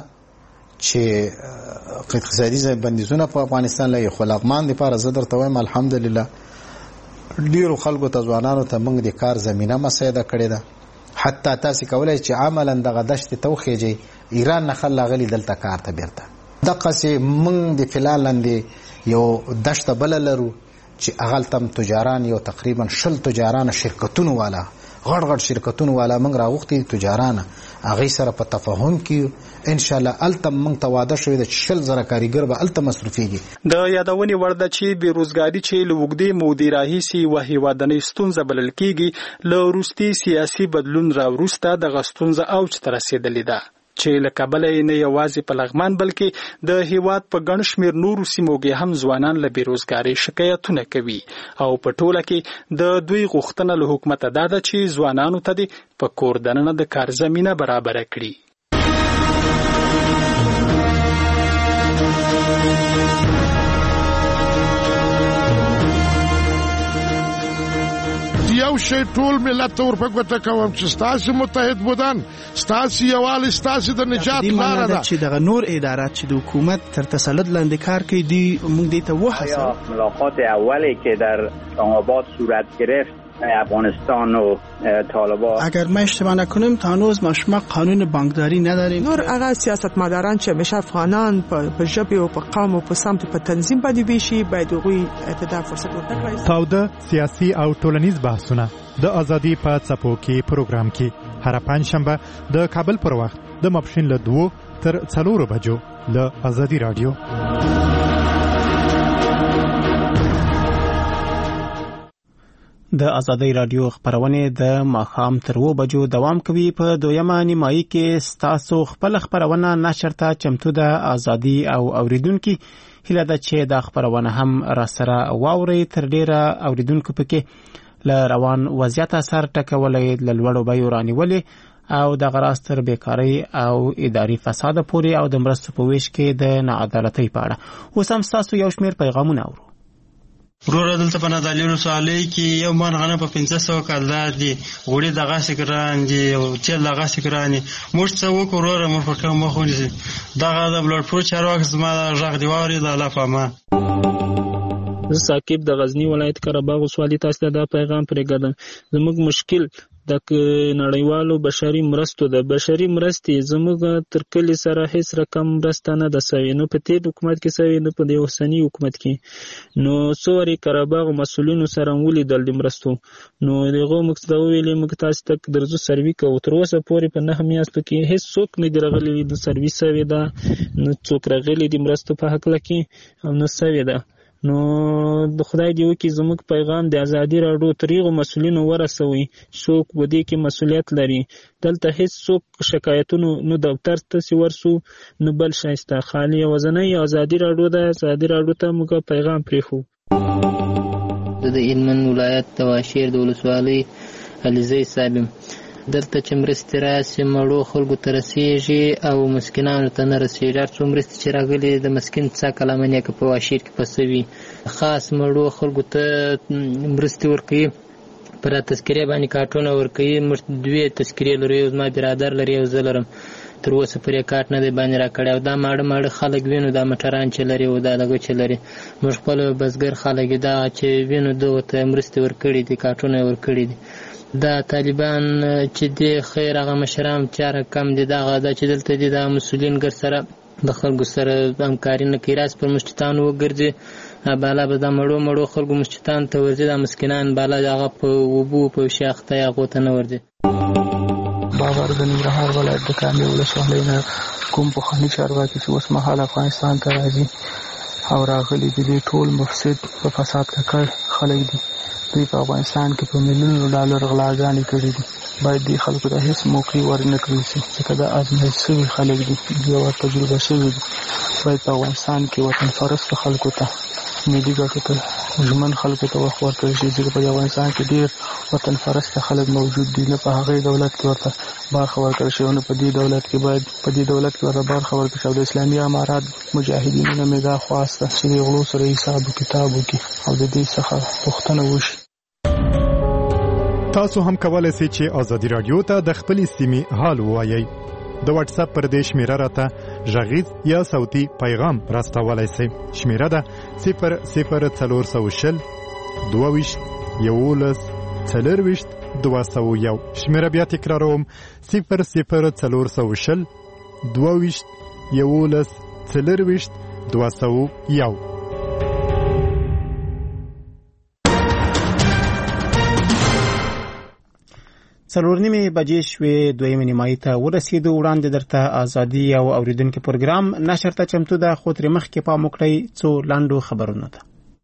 چې اقتصادي بندیزونه په افغانستان لای خو لغمان لپاره زه درته وایم الحمدلله ډیرو خلکو ته ځوانانو ته موږ د کار زمينه مساعده کړې ده. حتی تاسو کولای چې عملاً دغه دشت توخیږي ایران نه خلک غلي دلته کار ته بیرته دغه سي موږ د فلال لاندې یو دشت بل لرو چې اغلتم تجاران یو تقریبا 10 تجاران شرکتونو والا غړ شرکتونو والا موږ راوختي تجاران هغه سره په تفاهم کې ان شاء الله التم موږ تواده شوی د 10,000 کاریګر به التم مصرفيږي. د یادونې وړ ده چې بیروزګاری چې لوګدي مودي راهیسي وهي ودانې ستونزه بلل کیږي له روستي سیاسي بدلون راوروسته د غستونزه اوج تر رسیدلې ده چې له کابل نه یوازې په لغمان بلکې د هیواد په ګڼ شمېر نورو سیمو کې هم ځوانان له بیروزګارۍ شکایتونه کوي او په ټوله کې د دوی غوښتنه له حکومته دا ده چې ځوانانو ته په کور دننه د کار زمینه برابره کړي. یو شی ټول ملت ته ورپګوته کوم چې ستاسو متحد بودن ستاسو یووالي ستاسو د نجات لاره ده چې دغه نور ادارات چې د حکومت تر تسلط لاندې کار کوي دی موږ دې ته وحسن ملاقات اولی که در آباد صورت گرفت افغانستان و طالبان اگر ما اشتباه نکنیم تا هنوز ما قانون بانکداری نداریم. نور هغه سیاستمداران چې همیشه افغانان په ژبه او په قوم او په سمت په تنظیم باندې بشي باید هغوی ته فرصت ورکړي. تاوده سیاسي او ټولنیز بحثونه د ازادي په څپو کې پروګرام کې هر پنځشنبه د کابل پر وخت د ماپښین له 2 تر 4 بجو له ازادي رادیو. د ازادي رادیو خبرونه د ماښام تر 2 بجو دوام کوي. په دویمه نیمایي کې ستاسو خپل خبرونه نشر ته چمتو ده ازادي او اوریدونکو هیله ده چې دا خبرونه هم را سره واوري. تر ډیره اوریدونکو پکې ل روان وضعیت اثر ټکولې لوړو بیو رانیولې او د غراستر بیکاری او اداري فساد پوري او د مرستو په ویش کې د ناعدالتۍ په اړه اوس هم تاسو یو شمیر پیغامونه اورو. ورور دلته په نادالینو سوالي کې یو مانغانه په 500 کال دي غوړي دغه سکران دي او چې دغه سکران موږ څه وکړو موږ په کوم مخ ونیسي دغه د بلډ پرو چارواکي زما ژغ دی واري د الله پامه. زه ساکب د غزنی ولایت قرهباغ سوالي تاسو ته د پیغام پرېږدم. زموږ مشکل د نړیوالو بشري مرستو د بشري مرستې زموږ تر کلی سره هیڅ رقم مرسته نه ده سوی نو په تیر حکومت کې سوی نو په د اوسنی حکومت کې نو څوري قرهباغ مسولینو سره ولیدل د مرستو نو دغه مقصد ویلې موږ تاسو ته درځو سروي کوو تر اوسه پورې په نه میاست کې هیڅ څوک نه درغلي د سروي سوی ده نو څوک راغلي د مرستو په حق لکه هم نه سوی ده. نو د خدای دی وکي زموږ پیغام د ازادي راډیو طریقو مسولینو ورسوي څوک ودی کې مسولیت لري دلته هیڅ څوک شکایتونو نو دفتر ته ورسو نو بل شایسته خالی وزنۍ ازادي راډیو د ازادي راډیو ته موږ پیغام پریخو. د هلمند ولایت د واشیر د ولسوالۍ علیزی صاحب دلته چې مرستې راسي مړو خلکو ته رسیږي او مسکینانو ته نه رسیږي. هر څو مرستې چې راغلي د مسکین څه کلامنې که په واشیر کې پسوي خاص مړو خلکو ته مرستې ورکوي پر تذکرې باندې کارټونه ورکوي. موږ 2 تذکرې لرو یو زما برادر لري یو زه لرم تر اوسه پورې کارت نه دی باندې راکړی او دا ماړه خلک وینو دا موټران چې لري او دا دغه چې لري موږ خپل بزګر خلک دا چې وینو دغه ته مرستې ورکړي دي کارټونه ورکړي دي. دا طالبان چې د خیر هغه مشران چاره کم دي دا چې دلته دي دا مسولین ګر سره د خلکو سره همکاري نه کوي راس پر مشتتان وګرځي بالا به دا مړو خلکو مشتتان ته ورځي دا مسکینان بالا هغه په وبو په شاخته هغه ته نه ورځي. باور د ننګرهار ولایت د کامل ولسوالۍ نه کوم پخواني چارواکي چې اوس مهال افغانستان ته راځي او راغلي دي ټول مفسد په فساد کې خلک دي. دوی په افغانستان کې په میلیونونو ډالر غلاګانې کړې دي باید دې خلکو ته هیڅ موقع ورنه کړل شي ځکه دا ازمایښت شوي خلک دي یوه تجربه شوي دي. باید په افغانستان کې وطن پرست خلکو ته ملي ګټو ته ژمن خلکو ته وخت ورکړل شي ځکه په افغانستان کې ډېر وطن پرسته خلک موجود دي. نه په هغې دولت کې ورته برخه ورکړل شي او نه په دې دولت کې باید په دې دولت کې ورته برخه ورکړل شي. او د اسلامي امارات مجاهدینو نه مې دا خواسته چې د غلو سره حساب و کتاب وکړي او د دې څخه پوښتنه وشي. تاسو هم کولای شئ چې ازادي رادیو ته د خپل سیمې حال ووایئ. د واتس اپ پر دې شمیره راته غږیز یا صوتي پیغام راستولای شئ. شمیره ده 00420 22 11 40 201. شمیره بیا تکراروم 00420 22 11 40 201. څلور نیمې بجې شوې، دویمې نیمایي ته ورسېدو. وړاندې درته ازادي او اوریدونکو پروګرام نشر ته چمتو ده، خو ترې مخکې پام وکړئ څو لنډو خبرونو ته.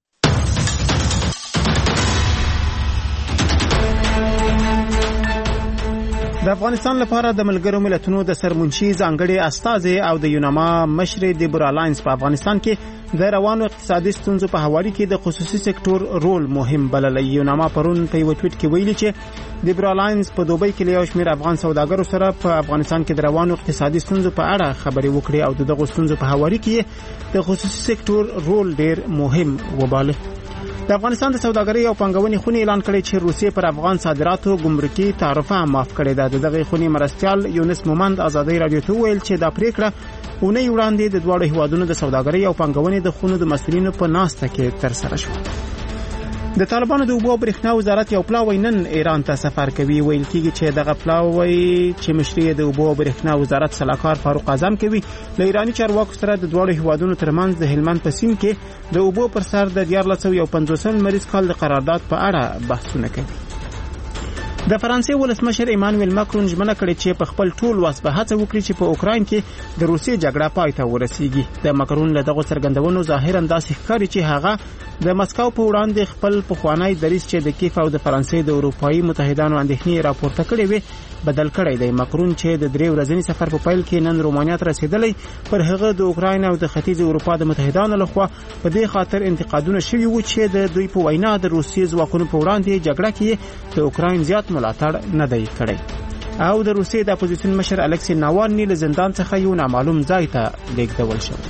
د افغانستان لپاره د ملګرو ملتونو د سرمنشي ځانګړي استازي او د یوناما مشر دیبورا لاینز په افغانستان کې د روانو اقتصادي ستونزو په حواله کې د خصوصي سکتور رول مهم بللی. یوناما پرون په یو ټویټ کې ویلي چې دیبورا لاینز په دوبۍ کې له یو شمېر افغان سوداګرو سره په افغانستان کې د روانو اقتصادي ستونزو په اړه خبرې وکړې او دغه ستونزو په حواله کې د خصوصي سکتور رول ډېر مهم وباله. د افغانستان د سوداګرۍ او پانګونې خونې اعلان کړی چې روسیې پر افغان صادراتو ګمرکي تعرفه معاف کړې ده. دغه خونې مرستیال یونس مومند ازادي رادیو ته ویل چې دا پریکړه اونۍ وړاندې د دواړو هیوادونو د سوداګرۍ او پانګونې د خونو د مسؤلینو په ناسته کې ترسره شوه. د طالبانو د اوبو او برېښنا وزارت یو پلاوی نن ایران ته سفر کوي. ویل کېږي چې دغه پلاوی چې مشري د اوبو او برېښنا وزارت سلاکار فاروق اعظم کوي له ایرانی چارواکو سره د دواړو هیوادونو ترمنځ د هلمند په سیند کې د اوبو پر سر د 1450 لمریز کال د قرارداد په اړه بحثونه کوي. د فرانسې ولسمشر ایمانوئل ماکرون ژمنه کړې چې په خپل ټول وس به هڅه وکړي چې په اوکراین کې د روسیې جګړه پای ته ورسیږي. د ماکرون له دغه څرګندونو ظاهرا داسې ښکاري چې هغه د مسکو په وړاندې خپل پخوانی دریځ چې د کیف او د فرانسې د اروپایي متحدانو اندېښنې راپورته کړې وي بدل کړی دی. ماکرون چې د 3 ورځني سفر په پیل کې نن رومانیا ته رسیدلی، پر هغه د اوکراین او د ختیځ اروپا د متحدانو لخوا په دې خاطر انتقادونه شوي وو چې د دوی په وینا د روسیې ځواکونو په وړاندې جګړه کې د اوکراین زیات ملاتړ نه دی کړی. او د روسیې د اپوزیسیون مشر الکسی ناوالني له زندان څخه یو نامعلوم ځای ته لیږدول شوی.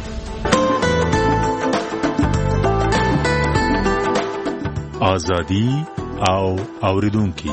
ازادي او اوریدونکو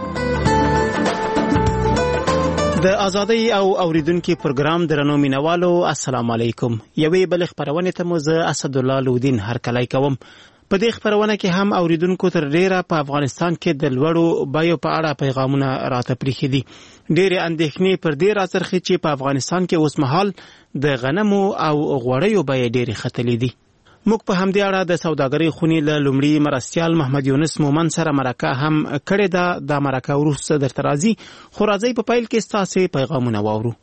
د ازادي او اوریدونکو پروګرام درنو مینوالو السلام علیکم. یوې بل خبرونه ته مو زه اسد الله لودین هرکلی کوم. په دې خبرونه کې هم اوریدونکو تر ډیره په افغانستان کې د لوړو بیو په اړه پیغامونه راته پریښي دي. ډېرې اندېښنې پر دې راڅرخي چې په افغانستان کې اوس مهال د غنمو او غوړیو بیې ډېرې ختلې دي. موږ په همدې اړه د سوداګرۍ خونې له لومړي مرستیال محمد یونس مومند سره مرکه هم کړې ده. دا مرکه وروسته درته راځي، خو راځئ په پیل کې ستاسې پیغامونه واورو.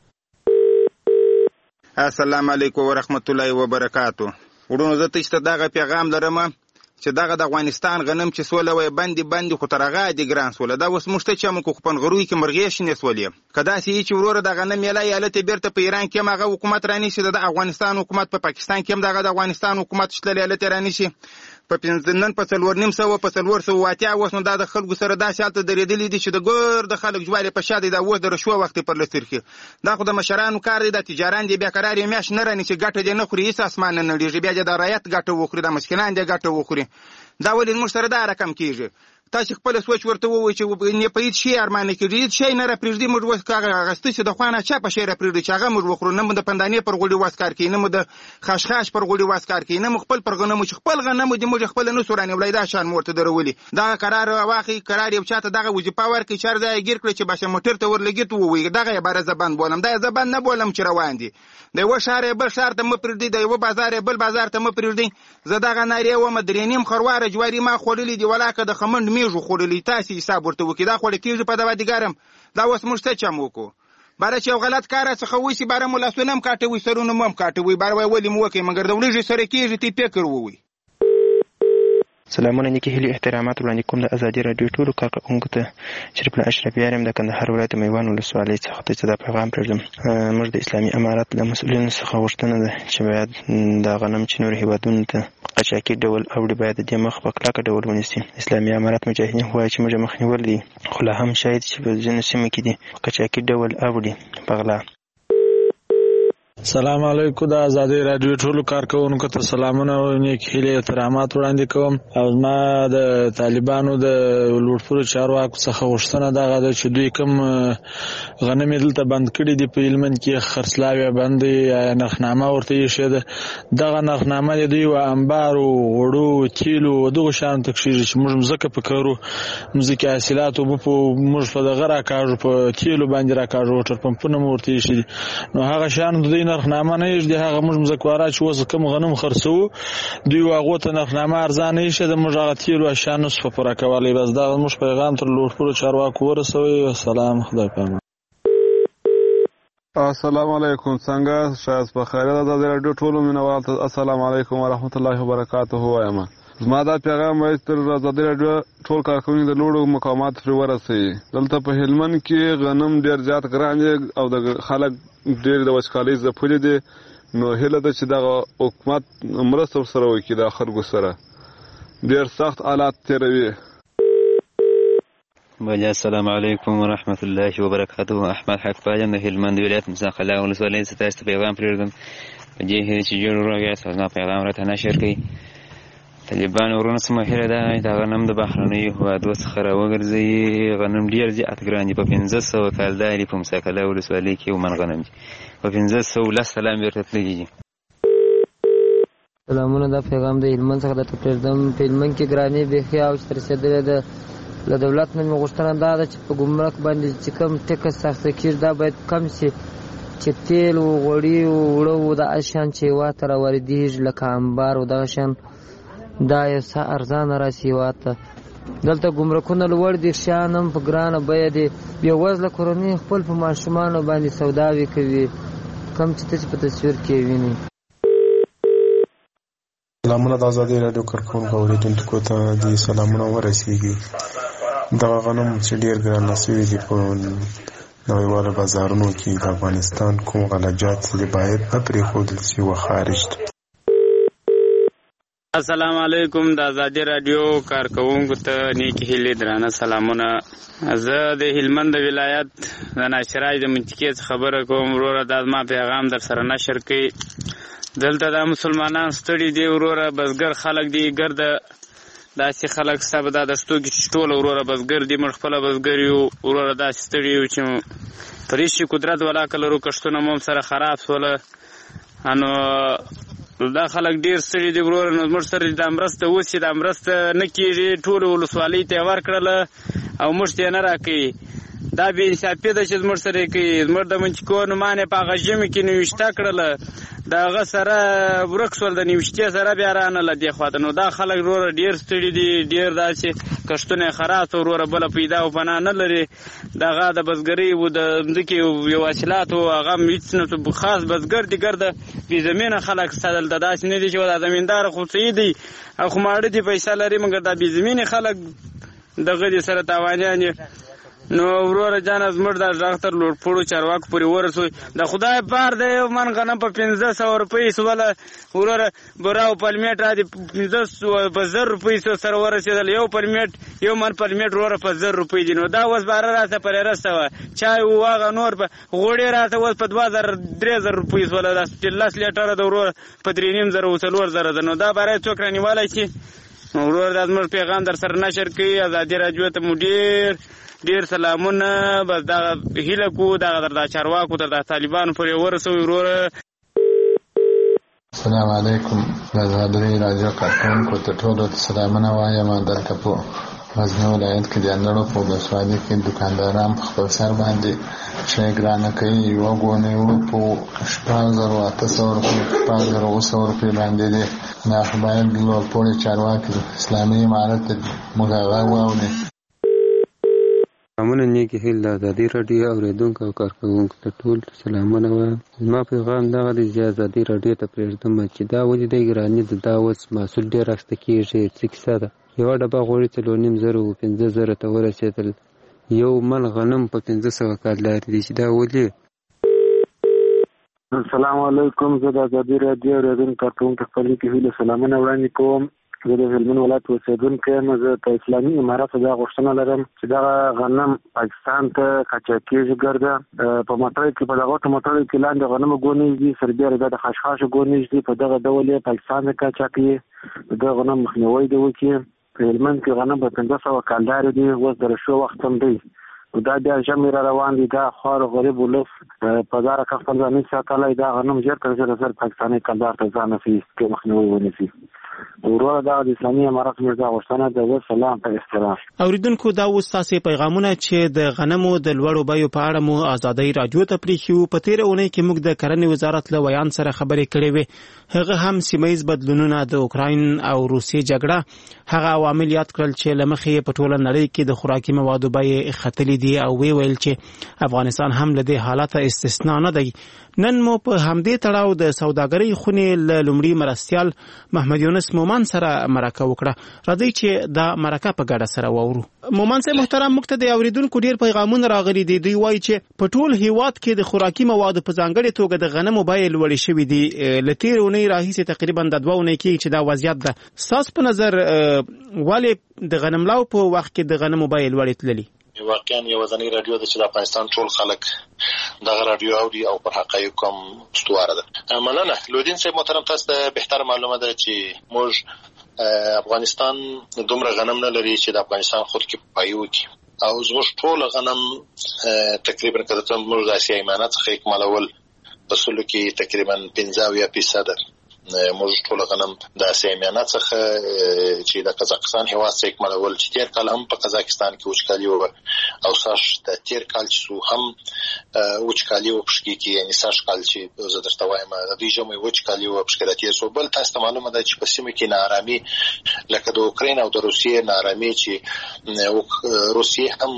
السلام علیکم ورحمت الله وبرکاتو. ورونو زه تاسو ته دغه پیغام لرم چې دغه د افغانستان غنم چې سوله وي بندي خو تر هغه دي ګران سوله. دا اوس موږ ته چې موږ خپل غروي کې مرغې شنه سولې کدا سي چې وروره د غنم یلا یالته بیرته په ایران کې هغه حکومت رانی شي، د افغانستان حکومت په پاکستان کې هم دغه د افغانستان حکومت شتل یالته رانی شي. په پنځنن په 4.5 اوس نو د خلکو سره داسې حالت درېدلې دي چې د ګور د خلک جوړې په شاده د اوس د رشوه وخت پر لسترخي. دا خو د مشرانو کار دی، د تجاران دی بیا قرار یې میاش نه رانی چې ګټه دې نه خوري، هیڅ اسمان نه لري، بیا د رایت ګټه وخوري، د مسکینان دی ګټه وخوري. دا ولې موږ سره دا رقم کیږي؟ تاسو خپل سوچ ورته ووایئ چې نه په هیڅ شي ارمان کېږي، هیڅ شي نه را پرېږدي. موږ وس کاغه غستې چې د خوانه چا په شی را پرېږدي چې هغه موږ وخورو، نه مو د پندانې پر غوړي واسکار کوي، نه مو د خشخاش پر غوړي واسکار کوي، نه مو خپل پر غنمو چې خپل غنمو د موږ خپل نو سورانه ولایدا شان مورته درولي. دا قرار واخی قرار یو چاته دغه وظیفه ورکړي چې ځای گیر کړي چې باشه موټر ته ورلګیت ووي. دغه عبارت زبان بولم، دا زبان نه بولم چې روان دي. د یو شهر بل شهر ته م پرېږدي، د یو بازار بل بازار ته م پرېږدي. زه دغه ناری و مدرینیم خرواره جواری ما خورلې دی ولاکه د خمند میږو خورلې. تاسو حساب ورته وکړئ دا خو کېږي په دوا دیګارم. دا اوس موږ څه چم وکړو؟ باره چې یو غلط کار څخه وسی باره مولا سونم کاټوي سرونه مم کاټوي باره ولی مو وکي مګر د ولې سره کېږي تی فکر ووي. سلامونه نیکی هیلې احترامات وړاندې کوم د ازادي راډیو ټولو کارکوونکو ته. شریف الله اشرفیار یم د کندهار ولایت میوان ولسوالۍ څخه ته دا پیغام پرېږدم. موږ د اسلامي امارت له مسؤلینو څخه غوښتنه ده چې باید دا غنم چې نور هیوادونو ته قاچاقي ډول اوړي باید د دې مخ په کلکه ډول ونیسي. اسلامي امارت مجاهدین وایي چې موږ مخنیول دي، خو لا هم شاید چې په ځینو سیمو کې دي قاچاقي ډول اوړي په غلا. سلام علیکم. د ازادي راډیو ټولو کارکوونکو ته سلامونه او نیک هیلې احترامات وړاندې کوم. او زما د طالبانو د لوړپوړو چارواکو څخه غوښتنه دغه ده چې دوی کوم غنم دلته بند کړي دي په هلمند کې، خرڅلاو یې بند دی، نرخنامه ورته ایښې ده. دغه نرخنامه د دوی و انبارو، غوړو، تیلو دغو شیانو ته کښېږي چې موږ مځکه په کرو، مځکې حاصلات اوبه موږ په دغه راکاږو، په تیلو باندې راکاږو، وټر پمپونه مو ورته ایښي دي. نو هغه شیانو د دوی نرخنامه نه ایږدي. هغه موږ مځکوارا چې اوس کوم غنم خرڅوو دوی هغو ته نرخنامه ارزانه ایښې ده، موږ هغه تیلو اشیا نصف په پوره کولی. بس دغه موږ پیغام تر لوړپوړو چارواکو ورسوئ. سلام، خدای پامان. السلام علیکم. څنګه شایست بخیر د ازادي راډیو ټولو مینوال ته السلام علیکم ورحمت الله وبرکاته وایم. زما دا پیغام وایي تر ازادي راډیو ټول کارکوونکي د لوړو مقاماتو پرې ورسوي. دلته په هلمند کې غنم ډېر زیات ګران دی او د خلک ډېر د وچکالۍ ځپلي دي. نو هیله ده چې دغه حکومت مرسته ورسره وکړي، د خلکو سره ډېر سخت حالات تېروي. بله السلام علیکم ورحمت الله وبرکاته. احمد حق فاجم د هلمند ولایت مساق الله ولسوالۍ څخه تاسو ته پیغام پرېږدم په دې هیله چې جوړ راغیاست او زما پیغام راته نشر کړئ. طالبان ورونه څه مهیله ده د غنم د بهرنیو هېوادو څخه راوګرځوي. غنم ډېر زیات ګران دي، په 500 کالداري په مساق الله ولسوالۍ کې ومن غنم دي په 510 سلام بیرته تللي دي. سلامونه. دا پیغام د هلمند څخه درته پرېږدم. په هلمند کې ګراني بیخي اوج ته رسېدلې ده. له دولت نه مې غوښتنه دا ده چې په ګمرک باندې چې کوم ټکس سخته کېږي دا باید کم شي، چې تیل و غوړي و اوړه و دغه شیان چې هېواد ته راواردېږي لکه انبار و دغه شیان دا یو څه ارزانه راشي هېواد ته. دلته ګمرکونه لوړ دي، شیان هم په ګرانه بیه دي. بېوزله کورنۍ خپل په ماشومانو باندې سوداوې کوي، کوم چې تاسې په تصویر کې وینئ. سلامونه. د ازادي راډیو کارکوونکو او اورېدونکو ته دې سلامونه ورسېږي. دغه غنم چې ډېر ګرانه سوي دي په نړیوالو بازارونو کې د افغانستان کوم غلجات دي باید نه پرېښودل شي و خارج ته. السلام علیکم. د ازادي راډیو کارکوونکو ته نیکی هیلې درانه سلامونه. زه د هلمند ولایت د ناشراج د منطقې څخه خبره کوم. وروره دا زما پیغام در سره نشر کړئ. دلته دا مسلمانان ستړي دي وروره، بزګر خلک دي، ګرده داسې خلک ستا به دا دشتو کې چې ټوله وروره بزګر دي، موږ خپله بزګر یو وروره، داسې ستړي یو چې پرېشي قدرت ولاکه لرو، کښتونه مو هم سره خراب سوله. نو دا خلک ډېر ستړي دي وروره. نو موږ سره دا مرسته اوس چې دا مرسته نه کېږي، ټولو ولسوالۍ ته یې ورکړله او موږ ته یې نه راکوي. دا بې انصافي ده چې زموږ سره یې کوي. زموږ د منطقو نومان یې په هغه ژمي کې نوشته کړله، د هغه سره ورک شول، د نوشتې سره بیا رانله دې خوا ته. نو دا خلک وروره ډېر ستړي دي، ډېر داسې کښتونه یې خراب سو وروره، بله پیدا او پناه نه لري. دغه د بزګرۍ و د ځمکې یو حاصلات و هغه هم هېڅ نه خاص بزګر دي، ګرده بې زمینه خلک ستا دلته داسې نه دي چې دا زمیندار خو صحیح دي او خو ماړه دي، پیسه لري، مګر دا بې زمینې خلک دغه دي سره تاوانیان دي. نو وروره جانه زموږ دا غږ تر لوړپوړو چارواکو پورې ورسوي. د خدای پار د یو من غنم په 500 روپۍ سوله وروره، بوره او پلمېټ را دي په 1000 روپۍ سره ورسېدل. یو پلمېټ یو من پلمېټ وروره په 1000 روپۍ دي. نو دا اوس باره راته پرې رسته وه، چای و هغه نور په غوړې راته اوس په 2000-3000 روپۍ سوله. دا 10 لیټره د وروره په 3500 او 4000 ده. نو دا باره څوک رانیولی شي؟ وروره دا زموږ پیغام در سره نشر کوي. ازادي راډیو ته مو ډېر سلامونه. بس دغه هیله کوو دغه در دا چارواکو تر دا طالبانو پورې ورسوي وروره. السلام علیکم. د ازادي راډیو کارکوونکو ته ټولو ته سلامونه وایم. دلته په غزني ولایت کې د اندړو په ولسوالۍ کې دوکانداران په خپل سر باندې شی ګرانه کوي. یوه ګونۍ وړو په 6800 روپۍ 6700 روپۍ باندې دی. دا خو باید لوړپوړي چارواکي اسلامي امارت ته موږ غږ واورئ. سلامونه نیکی هیل د ازادي راډیو اورېدونکو او کارکوونکو ته ټول سلامونه وایم. زما پیغام دغه دی چې ازادي راډیو ته پرېږدم چې دا ولې دی ګراني د دا اوس محصول ډېر اخیسته کېږي. څه کیسه ده؟ یوه ډبه غوړي 4.5 و 5,000 ته ورسېدل. یو من غنم په 500 کالدارې دي چې دا ولې. السلام علیکم. زه د ازادي راډیو اورېدونکو کارکوونکو خپل کې هیله سلامونه وړاندې کوم. زه د هلمند ولایت اوسېدونکی یم. زه په اسلامي اماراتو دا غوښتنه لرم چې دغه غنم پاکستان ته قاچاقېږي ګرده. په موټرو کې په دغه موټرو کې لاندې غنمو ګونیز دي، سربیره دا د خشخاشو ګونیز دي. په دغه ډول یې پاکستان ته قاچاقوي. د غنم مخنیوی دې وکړي. په هلمند کې غنم په 500 کالدارې دي. اوس د رشو وخت هم دی. دا بیا ژمی را روان دي. دا خوار غریب ولس په داره که خپل ځان نشي ساتلی. دا غنم ژر تر ژره پاکستاني کلدار ته ځان نسي کې مخنیوی ونیسي. وروره دا د اسلامي اماراتو موږ دا غوښتنه ده. وسلام په احترام. اوریدونکو دا اوس تاسې پیغامونه چې د غنمو د لوړو بیو په اړه مو ازادۍ راډیو ته پرېښیو. په تېره اونۍ کې موږ د کرنې وزارت له ویان سره خبرې کړې وې. هغه هم سیمهیز بدلونونه، د اوکراین او روسیې جګړه، هغه عوامل یاد کړل چې له مخې په ټوله نړۍ کې د خوراکي موادو بیې ختلې دي او وی ویل چې افغانستان هم له دې حالته استثنا نه دی. نن مو په همدې تړاو د سوداګرۍ خونې له لومړي مرستیال محمد یونس مومن سره مرکه وکړه. راځئ چې دا مرکه په ګډه سره واورو. مومن صاحب محترم، موږ ته د اوریدونکو ډېر پیغامونه راغلي دي. دوی وایي چې په ټول هیواد کې د خوراکي موادو په ځانګړې توګه د غنمو بیې لوړې شوې دي. له تېرې اونۍ راهیسې تقریبا د 2 اونۍ کېږي چې دا وضعیت ده. ستاسو په نظر ولې د غنملاو په وخت کې د غنمو بیې لوړې تللي؟ واقعا یو ځانګړی رادیو ده چې د افغانستان ټول خلک دغه رادیو اوري او پر حقایقو هم استواره ده. مننه لودین صاحب محترم، تاسو ته بهتر معلومه ده چې موږ افغانستان دومره غنم نه لري چې د افغانستان خود کې پایو کی او زموږ ټول غنم تقریبا کله موږ د اسیا ایمانات څخه اکمالول په سلو کې تقریبا 15% موږ ټول غنم د اسیا ایمانات څخه چې د قزاقستان هیواد څخه اکمالول چې تیر کال هم په قزاقستان کې وچکالي و او ساش د تیر کال چې هم وچکالي و پښکی کې یعنی ساش کال چې زه درته وایم د دې جمعي وچکالي و پښکلاتي سو بل تاسو معلومه ده چې په سیمه کې نارامي لکه د اوکراین او د روسیې نارامي چې روسیې هم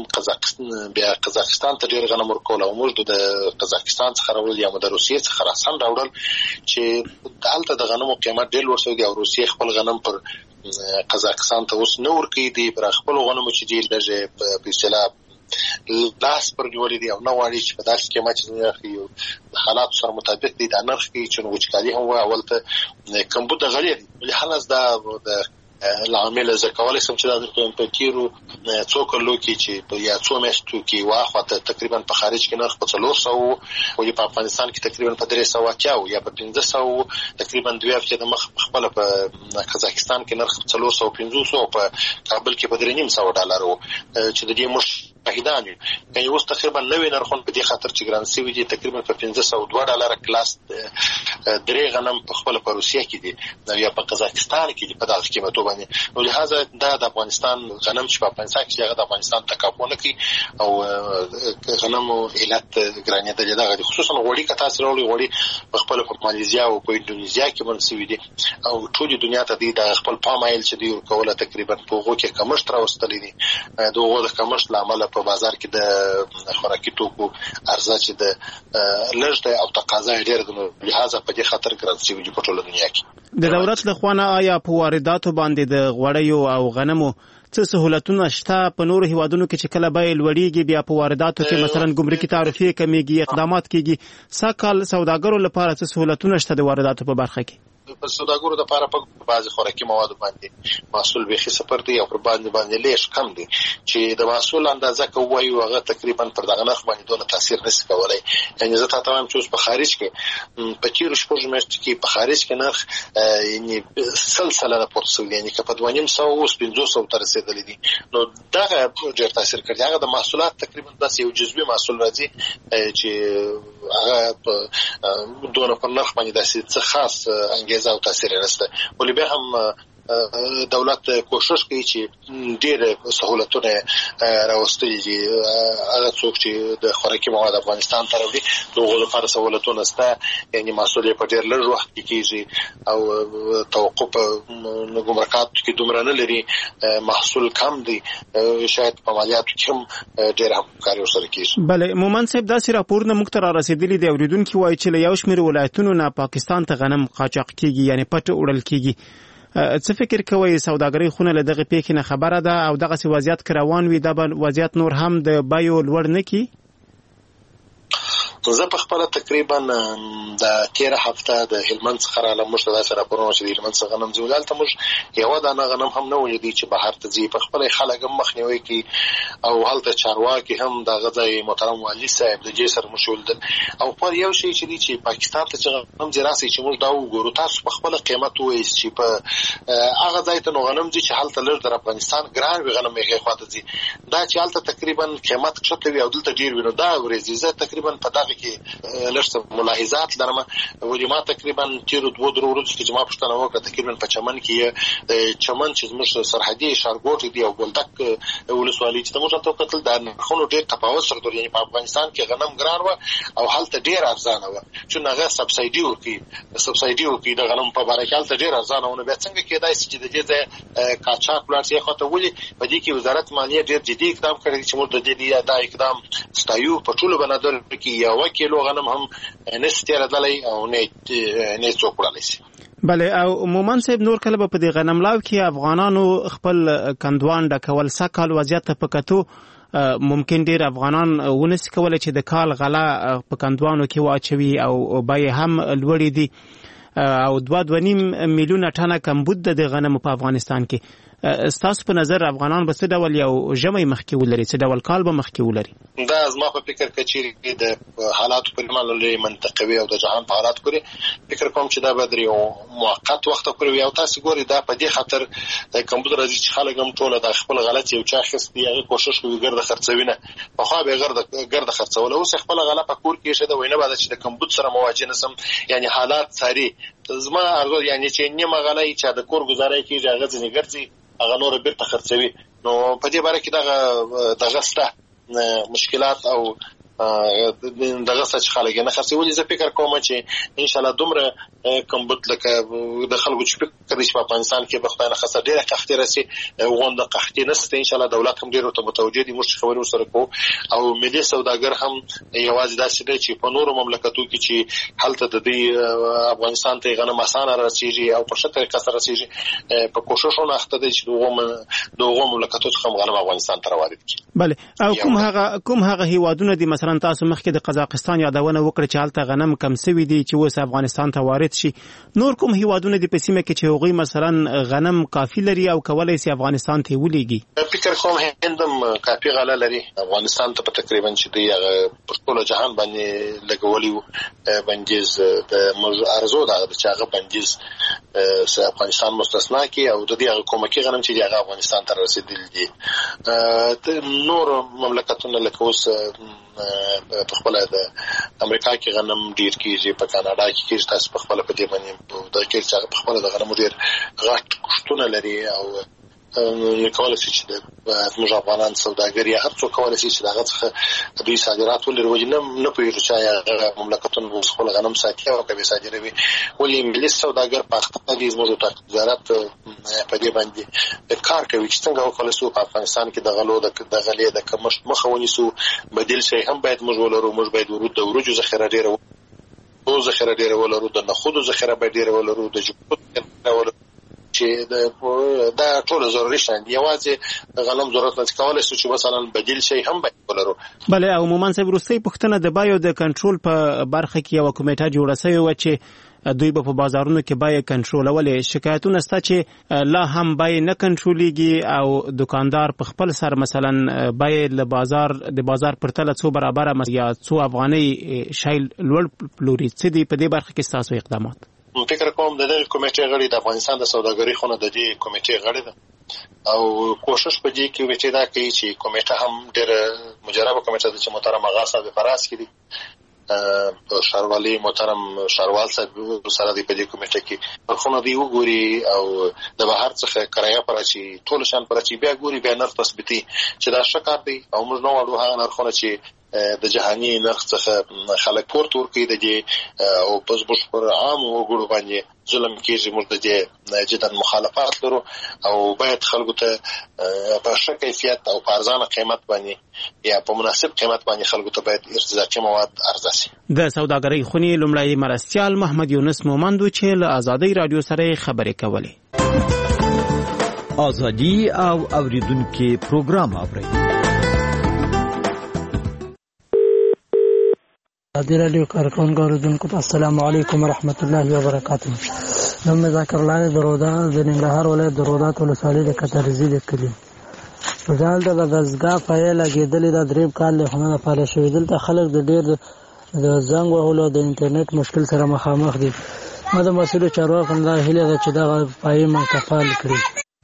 قزاقستان ته ډیر غنم ورکول او موږ د قزاقستان څخه راوړل یا د روسیې څخه راسن راوړل چې دلته د غنمو قیمت ډېر لوړ شوی دی او روسیې خپل غنم پر قزاقستان ته اوس نه ورکوي دي. پر خپل غنمو چې ډېر لږ په اصطلاح لاس پر نیولې دي او نه غواړي چې په داسې قیمت چې نرخ یو حالات سره مطابق دي دا نرخ کې چې وچکالي هم اول ته کمبود غلي دي. حالت دا د العامل زکوالي سم چې د پکیرو څو کلو کې چې یا څو میاشتو کې واخته تقریبا په خارج کې نرخ په 400 او په افغانستان کې تقریبا په 300 یا په 500 تقریبا 2 هفته د مخ خپل په قزاقستان کې نرخ 450 او په کابل کې په $300 چې د دې مش شاهدان یعنی اوس تقریبا نوې نرخونه په دې خاطر چې ګران سوي دي تقریبا په $502 کلاس درې غنم په خپل په روسیه کې دي یا په قزاقستان کې دي په دغه قیمتو باندې. نو لهدا دا د افغانستان غنم چې په افغانستان کې هغه د افغانستان تکاپونه کوي او غنم علت ګرانې د دغه خصوصا غوړي کته سره غوړي په خپل په ماليزیا او په انډونیزیا کې منسوي دي او ټول دنیا ته د خپل پامایل چې دی ورکوله تقریبا په هغه کې کمښت راوستلې دي. دغه د کمښت لامل په بازار کې د خوراکي توکو ارزښت چې د لږ دی او تقاضا ډېر دی. لهدا په دې خاطر ګرانسي وي په ټوله دنیا کې. د دولت له خوا آیا په وارداتو باندې د غوړیو او غنمو څه سہولتونه شته؟ په نورو هیوادونو کې چې کله بیې لوړیږي بیا په وارداتو کې مثلا ګمرکي تعرفې کمیږي، اقدامات کیږي. ساکال سوداګرو لپاره څه سہولتونه شته د وارداتو په برخه کې؟ په سوداګرو لپاره په بعضي خوراکي موادو باندې محصول به خصه پر دی او پر باندې لیش کم دی چې د محصول اندازه کوي هغه تقریبا پر دغه نرخ باندې دونه تاثیر نشي کولای. یعنی زه ته وایم چې په خارج کې په چیرې شپږ میاشتې کې په خارج کې نرخ یعنی سلسله راپورته یعنی که په 2.500 او 500 تر رسیدلې دي. نو دغه ډېر تاثیر کوي. هغه د محصولات تقریبا داسې یو جزوي محصول راځي چې هغه دونه پر نرخ باندې داسې څه خاص انګیزه او تاثیر نشته. ولې به هم دولت کوشش کوي چې ډېر سہولتونه راوستي دي. هغه څوک چې د خوراکي مواد افغانستان ته راوړي دغه لپاره سہولتونه شته، یعنی محصول په ډېر لږ وخت کې کېږي او توقف ګمرکات کې دومره نه لري، محصول کم دی، شاید په مالیاتو کې هم ډېر همکاري ورسره کېږي. بله مومن صاحب داسې راپورونه موږ ته را رسېدلي دي، اورېدونکي وایي چې له یو شمېر ولایتونو نه پاکستان ته غنم قاچاق کېږي، یعنې پټ وړل کېږي. څه فکر کوئ سوداګرۍ خونه له دغه پیښې نه خبره ده او دغسې وضعیت که روان وي دا به وضعیت نور هم د بیو لوړ نه کړي؟ زه په خپله تقریبا د تېره هفته د هلمند څخه راغلم. موږ ته داسې راپورونه چې د هلمند څخه غنم ځي، هلته موږ یوه دانه غنم هم نه ولیدی چې بهر ته ځي. په خپله خلک هم مخنیوی کوي او هلته چارواکي هم دغه ځای محترم والي صاحب د جې سره موږ ولیدل. او پر یو شی چې دی چې پاکستان ته چې غنم ځي راسئ چې موږ دا وګورو، تاسو په خپله قیمت ووایئ چې په هغه ځای ته نو غنم ځي چې هلته لږ د افغانستان ګران وي غنم هغې خواته ځي. دا چې هلته تقریبا قیمت کښته وي او دلته ډېر وي نو دا ورځي. زه تقریبا په دغه کې لږ ملاحظات لرم. ولې ما تقریبا تیرو 2-3 ورځو کې چې ما پوښتنه وکړه تقریبا په چمن کې چمن چې زموږ سرحدي ښارګوټی دی او بولدک ولسوالۍ چې موږ ته کتل دا نرخونو ډېر تفاوت سره درلود. یعنې په افغانستان کې غنم ګران و او هلته ډېر ارزانه و چې هغه سبسایډي ورکوي د غنم په باره کې هلته ډېر ارزانه و. نو بیا څنګه کېدای شي چې د دې ځای قاچاق ولاړ شي؟ خو ته ولې په دې کې وزارت مالیه ډېر جدي اقدام کړی چې موږ د دې دا اقدام ستایو. په ټولو بنادر کې 1 کیلو غنم هم نشي تېرېدلی او نه څوک وړلی شي. بله او مومن صاحب نور کله به په دې غنملاو کې افغانانو خپل کندوان ډکول سږ کال وضعیت ته په کتو ممکن ډېر افغانان ونسي کولی چې د کال غله په کندوانو کې واچوي او بیې هم لوړې دي او 2.5 میلیونه ټنه کمبود د غنمو په افغانستان کې. ستاسو په نظر افغانان به څه ډول یو ژمی مخکې ولري، څه ډول کال به مخکې ولري؟ دا زما په فکر کې چې د حالاتو په اړه منطقوي او د جهان په حالات پورې فکر کوم چې دا به د یو موقت وخت پورې وي. او تاسو ګورئ دا په دې خاطر د کمبود راځي چې خلک هم ټوله د خپل غلط یو چا اخیستي هغه کوشش کوي ګرده خرڅوي نه پخوا به ګرده خرڅول، اوس خپل غله په کور کې شه د وینه بعد چې د کمبود سره مواجه نسم. یعنی حالات ساري زما ارزو یعنی چې نیمه غله چې د کور گزارای کیږي هغه ځنی ګرځي هغه نور بیرته خرڅوي. نو په دې باره کې دغه سته مشکلات او دغه څه چې خلک نه خرڅوي. زه فکر کوم چې ان شاء الله دومره کمبود لکه د خلکو چې فکر کوي په افغانستان کې به خدای نه خاصه ډېره قحطي راسي غونډه قحطي نشته. ان شاء الله دولت هم ډېر ته متوجه دي، موږ خبرې ورسره کوو او ملي سوداګر هم یوازې داسې دی چې په نورو مملکتو کې چې هلته د دې افغانستان ته غنم اسانه رسیږي او په ښه طریقه سره رسیږي په کوششونو اخته دي چې دغه مملکتو څخه غنم افغانستان ته راوارد کړي. بله او کوم هغه هیوادونه دي مثلا تاسو مخکې د قزاقستان یادونه وکړه چې هلته غنم کم سوي دي چې اوس افغانستان ته وارد شي، نور کوم هیوادونه دي په سیمه کې چې هغوی مثلا غنم کافي لري او کولی شي افغانستان ته ولیږي؟ فکر کوم هند هم کافي غله لري افغانستان ته په تقریبا چې دی په ټول جهان باندې لګولي بندیز د ارزو دا چې هغه بندیز افغانستان مستثنا کی او د دې هغه کومکی غنم چې هغه افغانستان ته رسیدلی دي. نور مملکتونه لکه اوس په خپل د امریکا کې غنم ډیر کیږي، په کاناډا کې کیږي، تاسو په خپل په دې باندې د کې چې په خپل د غنم ډیر غټ کښتونه لري او کولای شي چې د موږ افغانان سوداګري هر څو کولای شي چې دغه څخه دوی صادرات ولري نه پوهېږو چې مملکتونه خپل غنم ساتي او کوي صادروي. ولې ملي سوداګر په خپل دې زموږ وزارت په دې باندې کار کوي چې څنګه وکولای شو په افغانستان کې د غلو د غلې د کمښت مخه ونیسو. بدیل شي هم باید موږ ولرو، موږ باید ورود د وروجو ذخیره ډیره ولرو، د نخودو ذخیره باید ډیره ولرو، د جوړو ولرو چې دا ټول ضروري شي. یوازې غنم ضرورت نه کولای شي چې مثلا بدیل شي هم باید ولرو. بله او مومن صاحب وروستۍ پوښتنه د بایو د کنټرول په برخه کې یو کمیټه جوړه شوې وه چې دوی به په بازارونو کې بیې کنټرولولې. شکایتونه شته چې لا هم بیې نه کنټرولیږي او دکاندار په خپل سر مثلا بیې د بازار پرتله څو برابره یا څو افغانۍ شی لوړ پلوري. څه دي په دې برخه کې ستاسو اقدامات؟ فکر کوم د دې کمیټې غړي د افغانستان د سوداګرۍ خونه د دې کمیټې غړي ده او کوشش په دې کې وچې دا کوي چې کمیټه هم ډېر مجربه کمیټه ده چې محترم آغا صاحب فراس کړي ښاروالي محترم ښاروال صاحب سره دی په دې کمیټه کې خونه دی وګوري او د بهر څخه کرایه پر اچي ټول شان پر اچي بیا ګوري بیا نرخ تثبیتي چې دا ښه کار دی او موږ نو وړو هغه نرخونه چې د جهاني نرخ څخه خلک پورته ورکوي د دې او په بشپړ عام وګړو باندې ظلم کېږي. موږ د دې جدا مخالفت لرو او باید خلکو ته په ښه کیفیت او په ارزانه قیمت باندې یا په مناسب قیمت باندې خلکو ته باید ارتزاقي مواد عرضه شي. د سوداګرۍ خونې لومړی مرستیال محمد یونس مومندو چې له آزادۍ رادیو سره خبرې کولې. آزادي او اوریدونکو پروګرام اوري. آزادی رادیو کارکونکو اوریدونکو ته السلام علیکم ورحمت الله وبرکاته. نوم ذکر الله درودا د ننګرهار ولایت درودات ولسوالۍ د کترزی د کلی ځال د دزګه فایل لګیدل د دریب کال له خونه لپاره شوې دلته خلک د ډیر د زنګ وهلو د انټرنیټ مشکل سره مخامخ دي. ما د مسؤل چارواکو نه هیله ده چې دا پای من کفال کړي.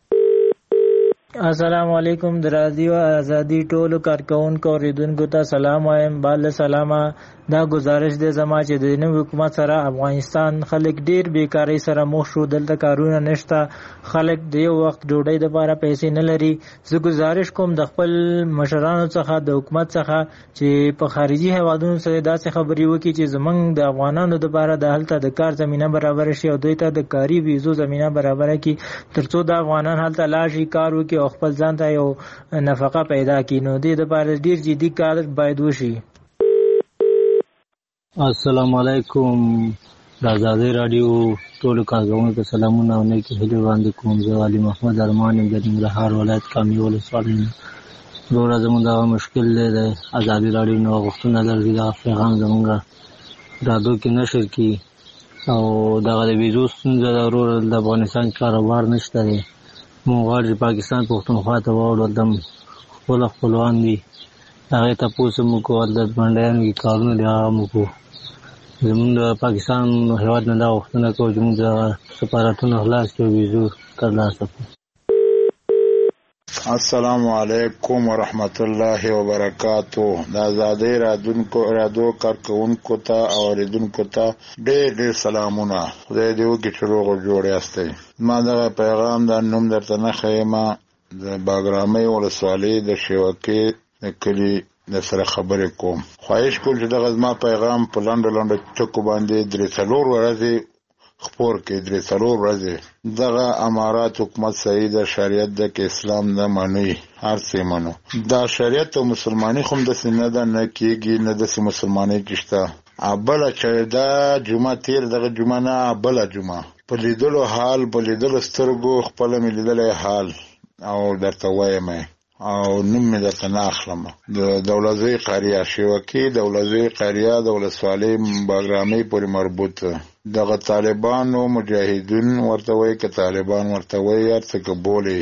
السلام علیکم د رادیو آزادی ټولو کارکونکو اوریدونکو ته سلام وایم. بل سلامه دا گزارش دی زما چې د نوې حکومت سره افغانستان خلک ډیر بیکاری سره مخ شو. دلته کارونه نشته، خلک د یو وخت ډوډۍ لپاره پیسې نه لري. زه گزارش کوم د خپل مشرانو څخه د حکومت څخه چې په خارجي هیوادونو سره داسې خبرې وکړي چې زمونږ د افغانانو لپاره د هلته د کار زمينه برابر شي او دوی ته د کاري ویزو زمينه برابر کړي ترڅو د افغانان هلته لاړ شي کار وکړي او خپل ځان ته یو نفقه پیدا کړي. نو دې لپاره ډیر جدي کار باید وشي. السلام علیکم د آزادۍ رادیو ټولو کارکونکو سلامونه او نیکې هیلې وړاندې کوم. زه علي محمد ارمان یم د ننګرهار ولایت کامې ولسوالۍ نه. وروره زموږ دغه مشکل دی د آزادۍ رادیو نه غوښتنه لري دغه پیغام زموږ رادیو کې نشر کړي او دغه د ویزو ستونزه ده. وروره د افغانستان کاروبار نشته دی. موږ غواړو چې پاکستان پښتونخوا ته واوړو. دم خپلوان دي هغې تپوس هم وکړو. هلته منډیانو کې کارونه دي هغه هم وکړو. زمونږ د پاکستان هېواد نه دا غوښتنه کوو چې موږ د سفارتونه خلاص کړو ویزو ترلاسه کړو. السلام علیکم ورحمت الله وبرکاتو. د آزادۍ رادیو کارکونکو ته او اوریدونکو ته ډېر ډېر سلامونه. خدای دې وکړي چې روغ او جوړ یاستئ. ما دغه پیغام د نوم درته نه ښیم د باګرامۍ ولسوالۍ د شیوکې د کلي د سره خبرې کوم. خواهش کوم چې دغه زما پیغام په لنډو ټکو باندې 3-4 ورځې خپور کړي. 3-4 ورځې دغه امارات حکومت صحیح د شریعت د کې اسلام نه مني هر څه منو. دا شریعت او مسلمانۍ خو داسې نه ده نه کېږي نه داسې مسلمانۍ کې شته. بله چې دا جمعه تېر دغه جمعه نه بله جمعه په لیدلو حال په لیدلو سترګو خپله مې لیدلی حال او درته وایم او نوم مې درته نه اخلم. د دولزۍ قریه شیوکې دولزۍ قریه د ولسوالۍ باګرامۍ پورې مربوط دغه طالبانو مجاهدین ورته وایي که طالبان ورته وایي هر څه که بولي.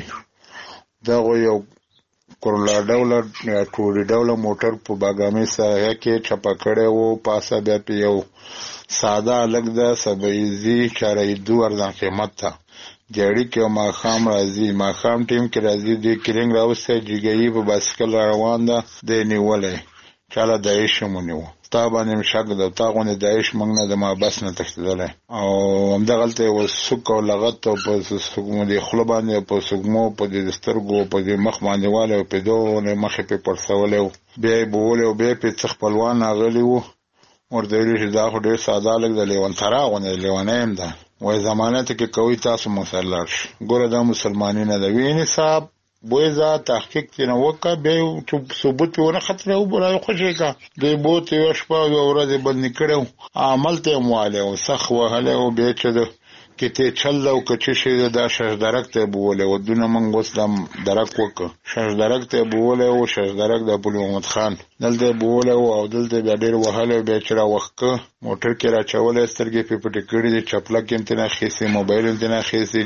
دغه یو کرولا ډوله یا ټوري ډوله موټر په باګرامۍ ساحه کې چپه کړی و. پاسه بیا پې یو ساده هلک ده سبعیزي چارهیدو ارزان قیمت ته جړی کې او ماښام راځي. ماښام ټیم کې راځي. دی کرنګ راوستی جګیي په بایسکل روان ده. دی نیولی چاله داعش هم ونیو. تا باندې م شک ده. تا غوندې داعش موږ نه د محبس نه تښتېدلی او همدغلته یې سوک او لغت او په دې خوله باندې په سږمو په دې سترګو په دې مخ باندې والی او په دوه مخې پې پړسولی و. بیا یې بولی او بیا یې پې څه خپلوان راغلي وو. ورته ویلي چې دا خو ډېر ساده هلک د لیونترا غوندې لیونی یم ده وای ضمانت کې کوي تاسو موږ لاړ شو. ګوره دا مسلمانۍ نه ده. وینې صاحب بویزه تحقیق ترېنه وکړه بیا ثبوت پې ونه ختلی و راخوشې کړه. دی بوت یوه شپه او یوه ورځ یې بندي کړی و. عمل ته یې هم والی و سخت وهلی و. بیا چې د کتې چل ده او که څه شی ده دا ششدرک ته یې بولی و. دونه موږ اوس دا درک وکړه. ششدرک ته یې بولی و. ششدرک د پل محمد خان دلته یې بولی و او دلته بیا ډېر وهلی و. بیا چې راوښکه موټر کې راچولی سترګې پې پټې کړي دي. چپلک یې هم ترې نه اخیستې موبایل یې هم ترې نه اخیستې.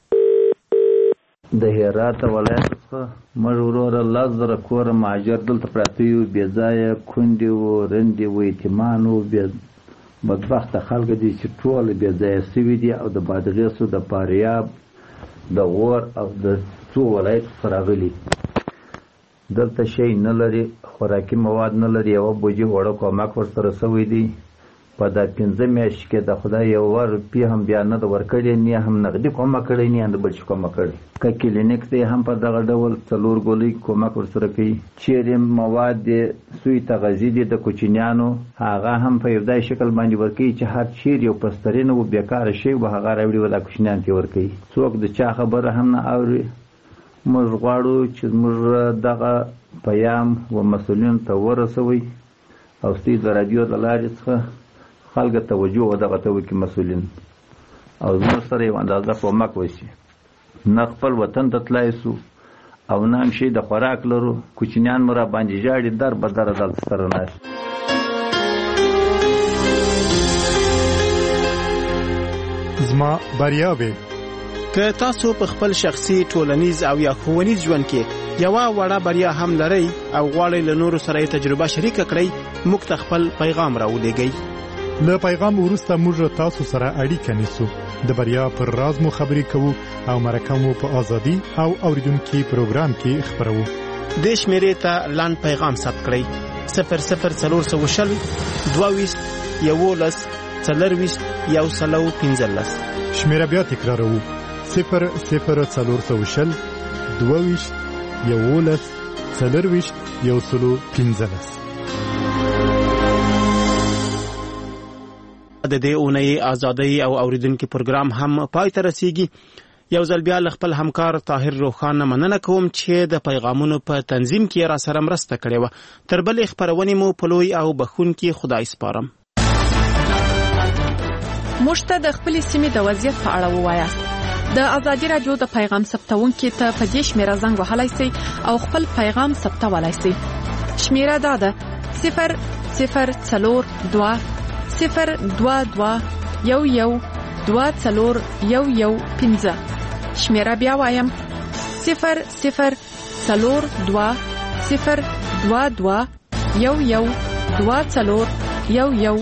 د هرات ولایت څخه موږ وروره 10,000 کوره مهاجر دلته پراته یو. بې ځایه کونډې وو رندې وو یتیمان وو. بدبخته خلک دي چې ټول بې ځایه سوي دي او د بادغیسو د فاریاب د غور او د څو ولایت څخه راغلي. 10,000 کوره مهاجر دلته پراته یو. بې ځایه کونډې وو رندې وو یتیمان وو. بدبخته خلک دي چې ټول بې ځایه سوي دي او د بادغیسو د فاریاب د غور او د څو ولایت څخه راغلي. دلته شی نه لري، خوراکي مواد نه لري، یوه بوجي وړه کومک ورسره سوی دی. په دا 5 میاشتې کې د خدای یو روپۍ هم بیا نه ده ورکړې، نه هم نغدي کومک کړی، نه د بل شي کومک کړی. که کلینیک دی هم په دغه ډول 4 ګولۍ کومک ورسره کوي. چیرې مواد دی سوی تغذیه دي د کوچنیانو، هغه هم په یو ځای شکل باندې ورکوي چې هر چیرې یو پسترین و بیکاره شی و هغه راوړي و دا کوچنیان ته ورکوي. څوک د چا خبره هم نه اوري. موږ غواړو چې موږ دغه پیام و مسؤلینو ته ورسوي او ستاسو د رادیو د لارې څخه خلک توجه ودغه ته وکړي مسؤلین، او زموږ سره یو اندازه کومک وشي. نه خپل وطن ته تلای سو او نه هم شي د خوراک لرو، کوچنیان مو را باندې ژاړي در بدره دلته سره ناست. زما بریاوې که تاسو په خپل شخصي ټولنیز او یا ښوونیز ژوند کې یوه وړه بریا هم لرئ او غواړئ له نورو سره یې تجربه شریکه کړئ، موږ ته خپل پیغام راولېږئ. له پیغام وروسته موږ تاسو سره اړیکه نیسو، د بریا پر راز مو خبرې کوو او مرکه مو په ازادي او اوریدونکي پروګرام کې خبرو. دې شمیرې ته لاند پیغام ثبت کړئ: 00420 22 11 40 115. شمیره بیا تکراروو: 00420 22 11 40 115. د دې اونۍ ازادۍ او اوریدونکو پروګرام هم پای ته رسیږي. یو ځل بیا خپل همکار طاهر روخان مننه کوم چې د پیغامونو په تنظیم کې را سره مرسته کړې و. تر بلې خبرونې مو په لوی او بخښونکي خدای سپارم. موږ ته د خپل سیمې د وضعیت په اړه ووایاست. د ازادي رادیو د پیغام ثبتونکو ته په دې شمیره زنګ وهلای شئ او خپل پیغام ثبتولای شئ. شمیره دا ده: 00420 022 شمیره بیا وایم: 00420 022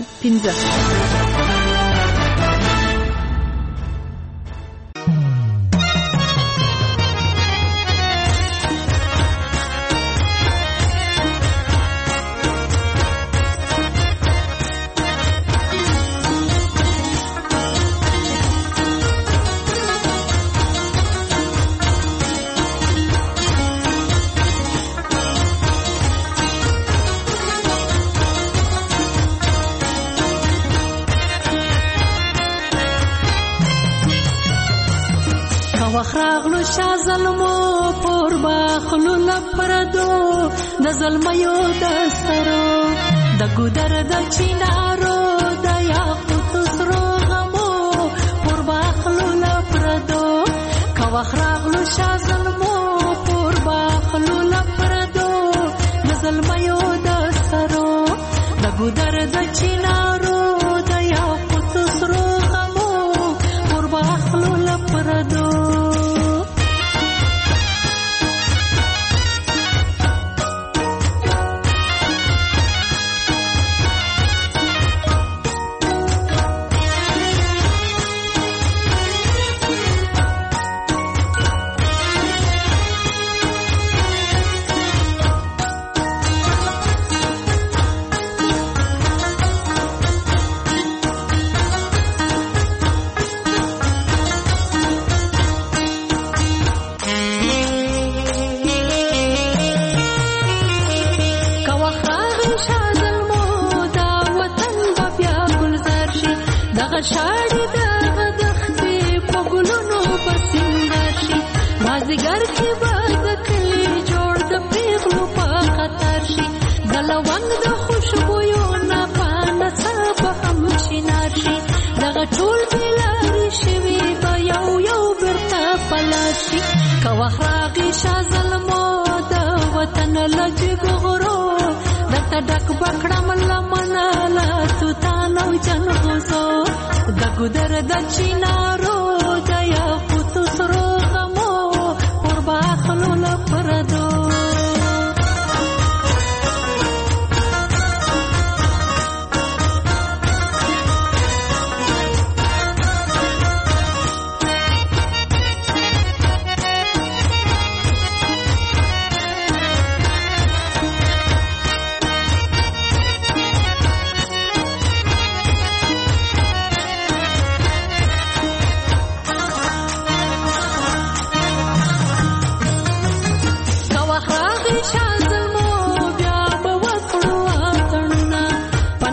وخراغلو شازلمو پر باخلو لپردو د زلمیو دسترو د ګودر د چینارو د یاقوت سرو غمو پر باخلو لپردو کا وخراغلو شازلمو پر باخلو لپردو د زلمیو دسترو د ګودر د چینارو د یاقوت سرو غمو پر باخلو لپردو شاړي دغه دختې په ګلونو پسندر شي مازدیګر کې به د کلي جوړ د پیغلو په خطر شي د لونګ د خوشبویو نه په نڅا به هم چنار شي دغه ټول بېلارې شوي به یو یو بیرته په لار شي که وخت راغی شاه زلمو د وطن له جګغرو درته ډک به کړم لمنه له توتان او جنغوزو د ګودر د چینارو د یاقوت سرو غمو پر باخلو لپردو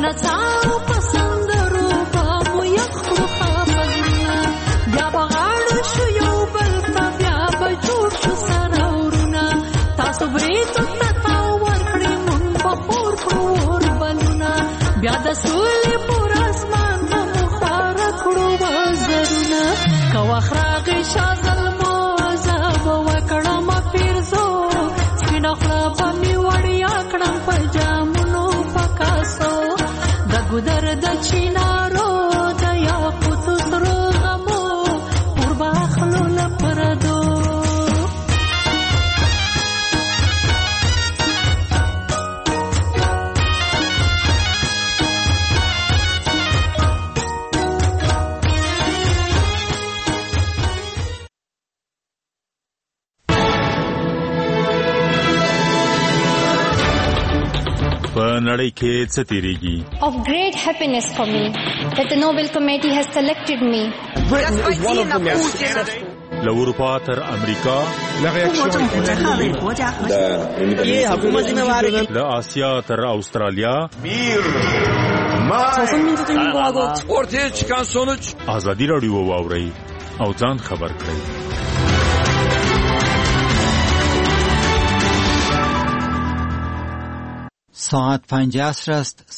نڅاو په سندرو به مو یخ کړو خافزونه بیا به غاړه شو یو بل ته بیا به جوړ شو سره ورونه تاسو بریتو ته تاو ورکړې مونږ به خور کړو اور بلونه بیا د سولې پر اسمان به مو خواره کړو وزرونه که وخت راغی شا ظلمو زه به وکړم پیرزو سپینه خوله به مې وړیا کړم په جامونو په کاسو د ګودر د چینارو د یاقوتو سرو غمو پر به اخلو له پردو په نړۍ کې څه تیریږي؟ Of great happiness for me that the Nobel Committee has selected me. له اروپا تر امریکا، له آسیا تر استرالیا، ortaya çıkan sonuç ازادي راډیو واورئ او ځان خبر کړئ. ساعت 50 است.